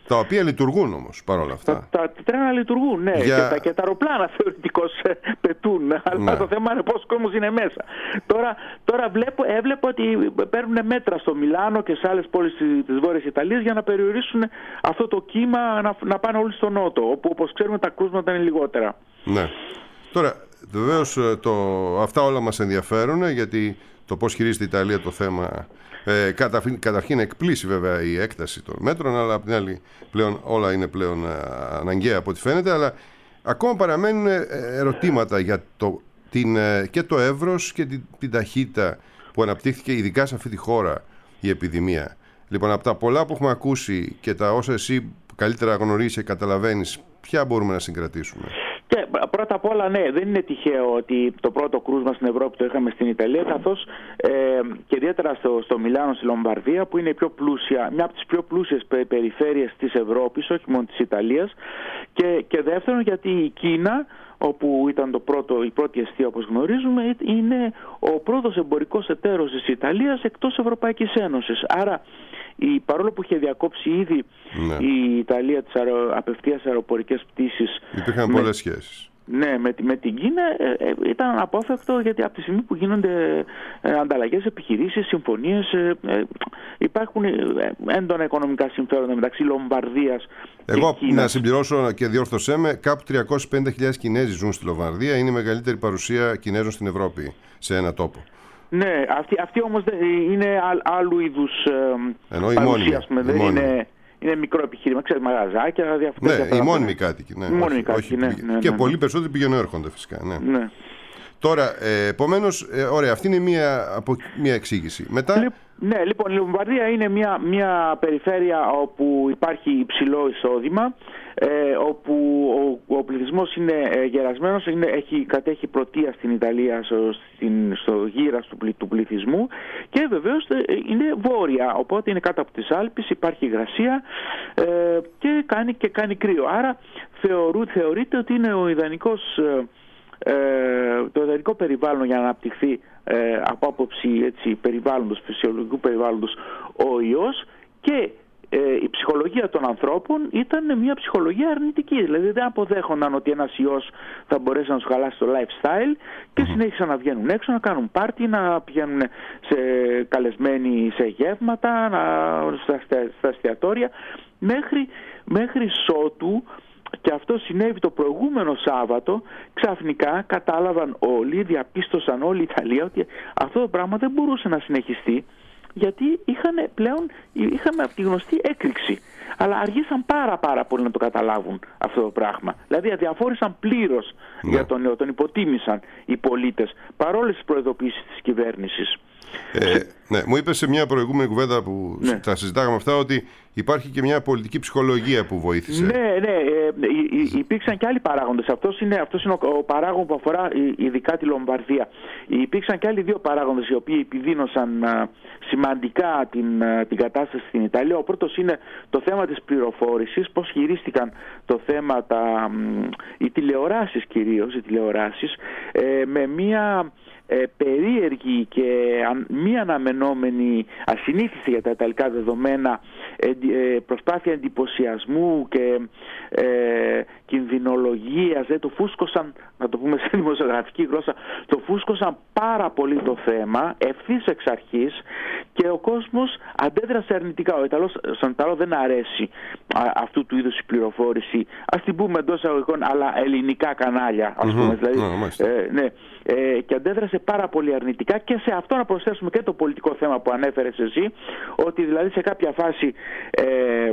Τα οποία λειτουργούν όμως παρόλα αυτά. Τα, τα τρένα λειτουργούν, ναι, Για... και, τα, και τα αεροπλάνα θεωρητικώς πετούν, αλλά ναι. Το θέμα είναι πόσος κόσμος είναι μέσα. Τώρα, τώρα βλέπω, έβλεπα ότι παίρνουν μέτρα στο Μιλάνο και σε άλλες πόλεις της Βόρειας Ιταλίας για να περιορίσουν αυτό το κύμα να, να πάνε όλοι στο νότο, όπου όπως ξέρουμε τα κρούσματα είναι λιγότερα. Ναι. Τώρα, βεβαίως αυτά όλα μας ενδιαφέρουν, γιατί το πώς χειρίζεται η Ιταλία το θέμα ε, καταρχήν, καταρχήν εκπλήσει βέβαια η έκταση των μέτρων, αλλά απ' την άλλη πλέον όλα είναι πλέον αναγκαία από ό,τι φαίνεται, αλλά ακόμα παραμένουν ερωτήματα για το, την, και το εύρος και την, την ταχύτητα που αναπτύχθηκε ειδικά σε αυτή τη χώρα η επιδημία. Λοιπόν, από τα πολλά που έχουμε ακούσει και τα όσα εσύ καλύτερα γνωρίζεις και καταλαβαίνεις, ποια μπορούμε να συγκρατήσουμε? Και πρώτα απ' όλα, ναι, δεν είναι τυχαίο ότι το πρώτο κρούσμα στην Ευρώπη το είχαμε στην Ιταλία, καθώς ε, και ιδιαίτερα στο, στο Μιλάνο, στη Λομβαρδία, που είναι η πιο πλούσια, μια από τις πιο πλούσιες περιφέρειες της Ευρώπης, όχι μόνο της Ιταλίας, και, και δεύτερον γιατί η Κίνα, όπου ήταν το πρώτο, η πρώτη αιστεία όπως γνωρίζουμε, είναι ο πρώτος εμπορικός εταίρος της Ιταλίας εκτός Ευρωπαϊκής Ένωσης. Άρα, η, παρόλο που είχε διακόψει ήδη ναι. η Ιταλία τις αερο, απευθείας αεροπορικές πτήσεις, υπήρχαν με, πολλές σχέσεις. Ναι, με, με την Κίνα ε, ε, ήταν αναπόφευκτο, γιατί από τη στιγμή που γίνονται ε, ανταλλαγές, επιχειρήσεις, συμφωνίες, ε, ε, υπάρχουν ε, έντονα οικονομικά συμφέροντα μεταξύ Λομβαρδίας Εγώ και Κίνας. Να συμπληρώσω και διόρθωσέ με, κάπου τριακόσιες πενήντα χιλιάδες Κινέζοι ζουν στη Λομβαρδία. Είναι η μεγαλύτερη παρουσία Κινέζων στην Ευρώπη σε ένα τόπο. Ναι, αυτή, αυτή όμως είναι άλλου είδους ε, Ενώ παρουσία, η μόνη, είναι, είναι μικρό επιχείρημα, ξέρεις, μαγαζάκια, διαφορετικά. Ναι, οι μόνιμοι κάτοικοι. Ναι, οι μόνιμοι κάτοικοι, ναι, ναι, ναι. Και πολύ περισσότεροι πηγαίνουν έρχονται φυσικά. Ναι. Ναι. Τώρα, ε, επομένως, ε, ωραία, αυτή είναι μία, από, μία εξήγηση. Μετά... Ναι, λοιπόν, η Λομβαρδία είναι μια, μια περιφέρεια όπου υπάρχει υψηλό εισόδημα, ε, όπου ο, ο πληθυσμός είναι ε, γερασμένος, είναι, έχει, κατέχει πρωτεία στην Ιταλία στο, στην, στο γύρας του, του πληθυσμού, και βεβαίως ε, είναι βόρεια, οπότε είναι κάτω από τις Άλπεις, υπάρχει υγρασία ε, και, κάνει, και κάνει κρύο. Άρα θεωρού, θεωρείται ότι είναι ο ιδανικός... Ε, Ε, το ιδανικό περιβάλλον για να αναπτυχθεί ε, από άποψη έτσι, περιβάλλοντος, φυσιολογικού περιβάλλοντος ο ιός, και ε, η ψυχολογία των ανθρώπων ήταν μια ψυχολογία αρνητική, δηλαδή δεν αποδέχονταν ότι ένας ιός θα μπορέσει να τους χαλάσει το lifestyle, και συνέχισαν να βγαίνουν έξω, να κάνουν πάρτι, να πηγαίνουν σε καλεσμένοι σε γεύματα, να, στα, στα εστιατόρια, μέχρι, μέχρι σότου. Και αυτό συνέβη το προηγούμενο Σάββατο. Ξαφνικά κατάλαβαν όλοι, διαπίστωσαν όλοι οι Ιταλοί ότι αυτό το πράγμα δεν μπορούσε να συνεχιστεί, γιατί είχαν πλέον, είχαμε αυτή τη γνωστή έκρηξη. Αλλά αργήσαν πάρα πάρα πολύ να το καταλάβουν αυτό το πράγμα. Δηλαδή αδιαφόρησαν πλήρως ναι. για τον ιό, τον υποτίμησαν οι πολίτες, παρόλες τις προειδοποιήσεις της κυβέρνησης. Ε, ναι, μου είπες σε μια προηγούμενη κουβέντα που ναι. τα συζητάγαμε αυτά, ότι υπάρχει και μια πολιτική ψυχολογία που βοήθησε. Ναι, ναι, ε, ε, υπήρξαν και άλλοι παράγοντες. Αυτός είναι, αυτός είναι ο, ο παράγον που αφορά ειδικά τη Λομβαρδία. Υπήρξαν και άλλοι δύο παράγοντες οι οποίοι επιδίνωσαν α, σημαντικά την, α, την κατάσταση στην Ιταλία. Ο πρώτος είναι το θέμα της πληροφόρησης, πώς χειρίστηκαν το θέμα τα, μ, οι τηλεοράσεις κυρίως, οι τηλεοράσεις, ε, με μια... Ε, περίεργη και μη αναμενόμενη, ασυνήθιστη για τα ιταλικά δεδομένα, ε, ε, προσπάθεια εντυπωσιασμού και ε, κινδυνολογίας. Ε, το φούσκωσαν, να το πούμε σε δημοσιογραφική γλώσσα, το φούσκωσαν πάρα πολύ το θέμα ευθύς εξ αρχής, και ο κόσμος αντέδρασε αρνητικά. Ο Ιταλός, στον Ιταλό δεν αρέσει α, αυτού του είδους η πληροφόρηση, ας την πούμε εντός εισαγωγικών, αλλά ελληνικά κανάλια, ας πούμε, mm-hmm. δηλαδή, mm-hmm. ε, ναι, ε, και αντέδρασε πάρα πολύ αρνητικά. Και σε αυτό να προσθέσουμε και το πολιτικό θέμα που ανέφερες εσύ, ότι δηλαδή σε κάποια φάση ε,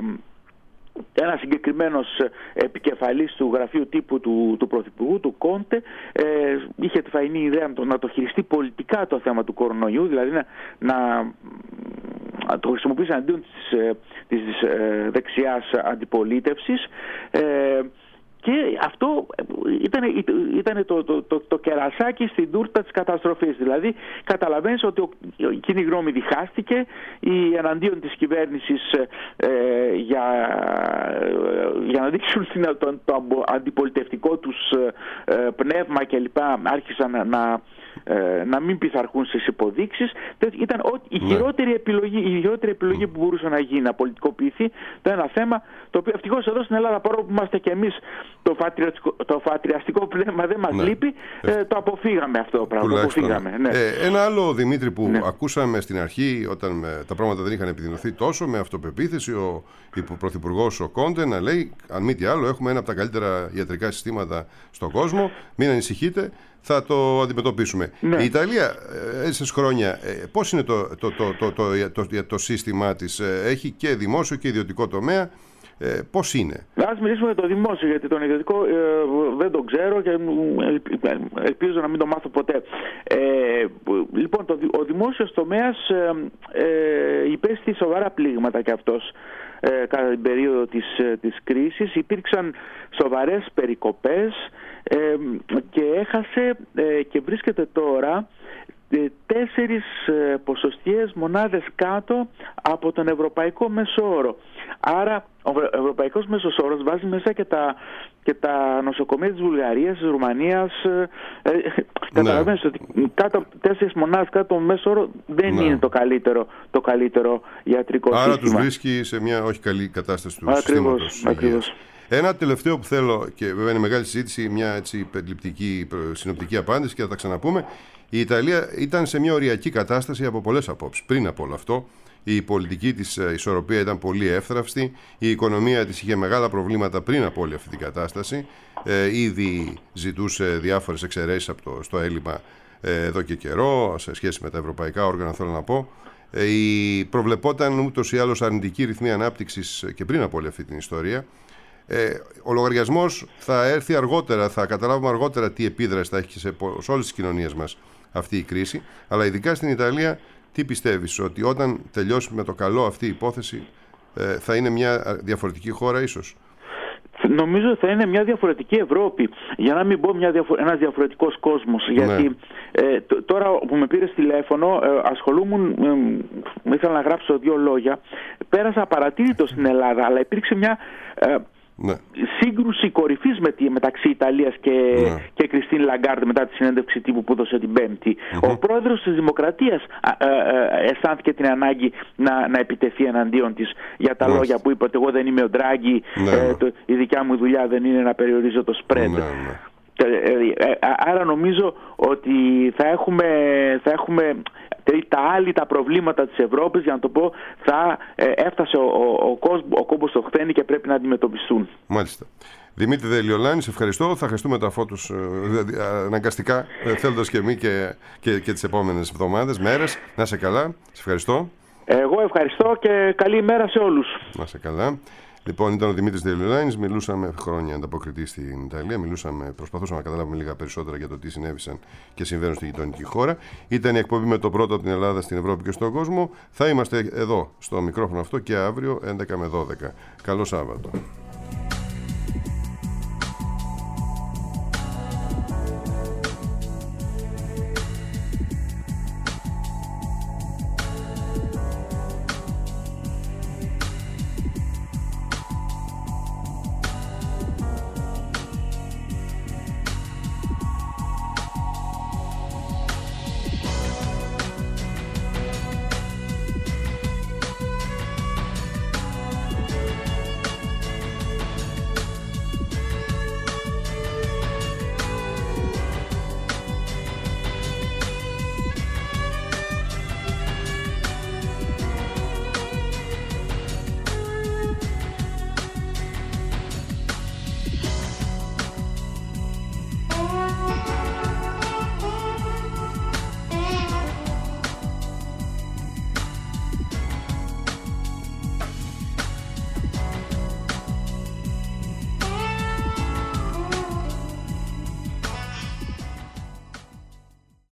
ένας συγκεκριμένος επικεφαλής του γραφείου τύπου του, του Πρωθυπουργού, του Κόντε, ε, είχε τη φαϊνή ιδέα να το, να το χειριστεί πολιτικά το θέμα του κορονοϊού, δηλαδή να, να, να το χρησιμοποιήσει αντίον της, της ε, δεξιάς αντιπολίτευσης, ε, και αυτό ήταν, ήταν το, το, το, το κερασάκι στην τούρτα της καταστροφής. Δηλαδή καταλαβαίνεις ότι ο, η κοινή γνώμη διχάστηκε, η εναντίον της κυβέρνησης ε, για, για να δείξουν το, το, το αντιπολιτευτικό τους ε, πνεύμα κλπ. Άρχισαν να, να, ε, να μην πειθαρχούν στις υποδείξεις. Ήταν η χειρότερη επιλογή, η χειρότερη επιλογή που μπορούσε να γίνει, να πολιτικοποιηθεί το ένα θέμα, το οποίο ευτυχώς εδώ στην Ελλάδα, παρόλο που είμαστε κι εμείς, το, φατριαστικό, το φατριαστικό πνεύμα δεν μας ναι. λείπει, ε, το αποφύγαμε αυτό το πράγμα. Το αποφύγαμε, ναι. ε, ένα άλλο, Δημήτρη, που ναι. ακούσαμε στην αρχή, όταν με, τα πράγματα δεν είχαν επιδεινωθεί τόσο, με αυτοπεποίθηση, ο Πρωθυπουργός ο Κόντε να λέει, αν μη τι άλλο, έχουμε ένα από τα καλύτερα ιατρικά συστήματα στον κόσμο, μην ανησυχείτε, θα το αντιμετωπίσουμε. Ναι. Η Ιταλία, έτσι χρόνια, πώς είναι το, το, το, το, το, το, το, το σύστημά της? Έχει και δημόσιο και ιδιωτικό τομέα. Ε, πώς είναι? Ας μιλήσουμε για το δημόσιο, γιατί τον ιδιωτικό ε, δεν το ξέρω και ε, ελπίζω να μην το μάθω ποτέ. Ε, λοιπόν, το, ο δημόσιος τομέας ε, ε, υπέστη σοβαρά πλήγματα και αυτός ε, κατά την περίοδο της, της κρίσης. Υπήρξαν σοβαρές περικοπές ε, και έχασε ε, και βρίσκεται τώρα τέσσερις ποσοστιαίες μονάδες κάτω από τον ευρωπαϊκό μέσο όρο. Άρα ο ευρωπαϊκός μέσος όρος βάζει μέσα και τα, και τα νοσοκομεία της Βουλγαρίας, της Ρουμανίας. Ε, καταλαβαίνεις ότι κάτω, τέσσερις μονάδες κάτω από τον μέσο όρο δεν ναι. είναι το καλύτερο, το καλύτερο ιατρικό Άρα σύστημα. Άρα τους βρίσκει σε μια όχι καλή κατάσταση του ακριβώς, συστήματος. Ακριβώς. Ένα τελευταίο που θέλω, και βέβαια είναι μεγάλη συζήτηση, μια έτσι περιληπτική, συνοπτική απάντηση και θα τα ξαναπούμε. Η Ιταλία ήταν σε μια οριακή κατάσταση από πολλές απόψεις. Πριν από όλο αυτό, η πολιτική της ισορροπία ήταν πολύ εύθραυστη, η οικονομία της είχε μεγάλα προβλήματα πριν από όλη αυτή την κατάσταση. Ε, ήδη ζητούσε διάφορες εξαιρέσεις από το, στο έλλειμμα ε, εδώ και καιρό, σε σχέση με τα ευρωπαϊκά όργανα, θέλω να πω. Ε, η, προβλεπόταν ούτως ή άλλως αρνητική ρυθμή ανάπτυξης και πριν από όλη αυτή την ιστορία. Ε, ο λογαριασμός θα έρθει αργότερα, θα καταλάβουμε αργότερα τι επίδραση θα έχει σε, σε όλες τις κοινωνίες μας αυτή η κρίση, αλλά ειδικά στην Ιταλία, τι πιστεύεις, ότι όταν τελειώσει με το καλό αυτή η υπόθεση ε, θα είναι μια διαφορετική χώρα ίσως? Νομίζω θα είναι μια διαφορετική Ευρώπη, για να μην πω μια διαφο- ένας διαφορετικός κόσμος. Ναι. Γιατί ε, τ- τώρα που με πήρες τηλέφωνο, ε, ασχολούμουν, ε, ήθελα να γράψω δύο λόγια. Πέρασα απαρατήρητο στην Ελλάδα, αλλά υπήρξε μια ε, ναι. σύγκρουση κορυφής με τη, μεταξύ Ιταλίας και, ναι. και Κριστίν Λαγκάρντ μετά τη συνέντευξη τύπου που έδωσε την Πέμπτη. Mm-hmm. Ο πρόεδρος της Δημοκρατίας ε, ε, αισθάνθηκε την ανάγκη να, να επιτεθεί εναντίον της για τα mm-hmm. λόγια που είπε ότι εγώ δεν είμαι ο Ντράγκη, mm-hmm. ε, το, η δικιά μου δουλειά δεν είναι να περιορίζω το spread. Mm-hmm. Άρα νομίζω ότι θα έχουμε, θα έχουμε τα άλλη τα προβλήματα της Ευρώπης, για να το πω, θα έφτασε ο, ο, ο, κόσμος, ο κόμπος στο χθένι και πρέπει να αντιμετωπιστούν. Μάλιστα. Δημήτρη Δελιολάνη, σε ευχαριστώ. Θα ευχαριστούμε τα φώτους αναγκαστικά, θέλοντας και εμείς και, και, και τις επόμενες εβδομάδες, μέρες. Να είσαι καλά. Σε ευχαριστώ. Εγώ ευχαριστώ και καλή ημέρα σε όλους. Να είσαι καλά. Λοιπόν, ήταν ο Δημήτρης Δελιολάνης, μιλούσαμε χρόνια ανταποκριτή στην Ιταλία, μιλούσαμε, προσπαθούσαμε να καταλάβουμε λίγα περισσότερα για το τι συνέβησαν και συμβαίνουν στη γειτονική χώρα. Ήταν η εκπομπή με το πρώτο από την Ελλάδα στην Ευρώπη και στον κόσμο. Θα είμαστε εδώ στο μικρόφωνο αυτό και αύριο έντεκα με δώδεκα. Καλό Σάββατο.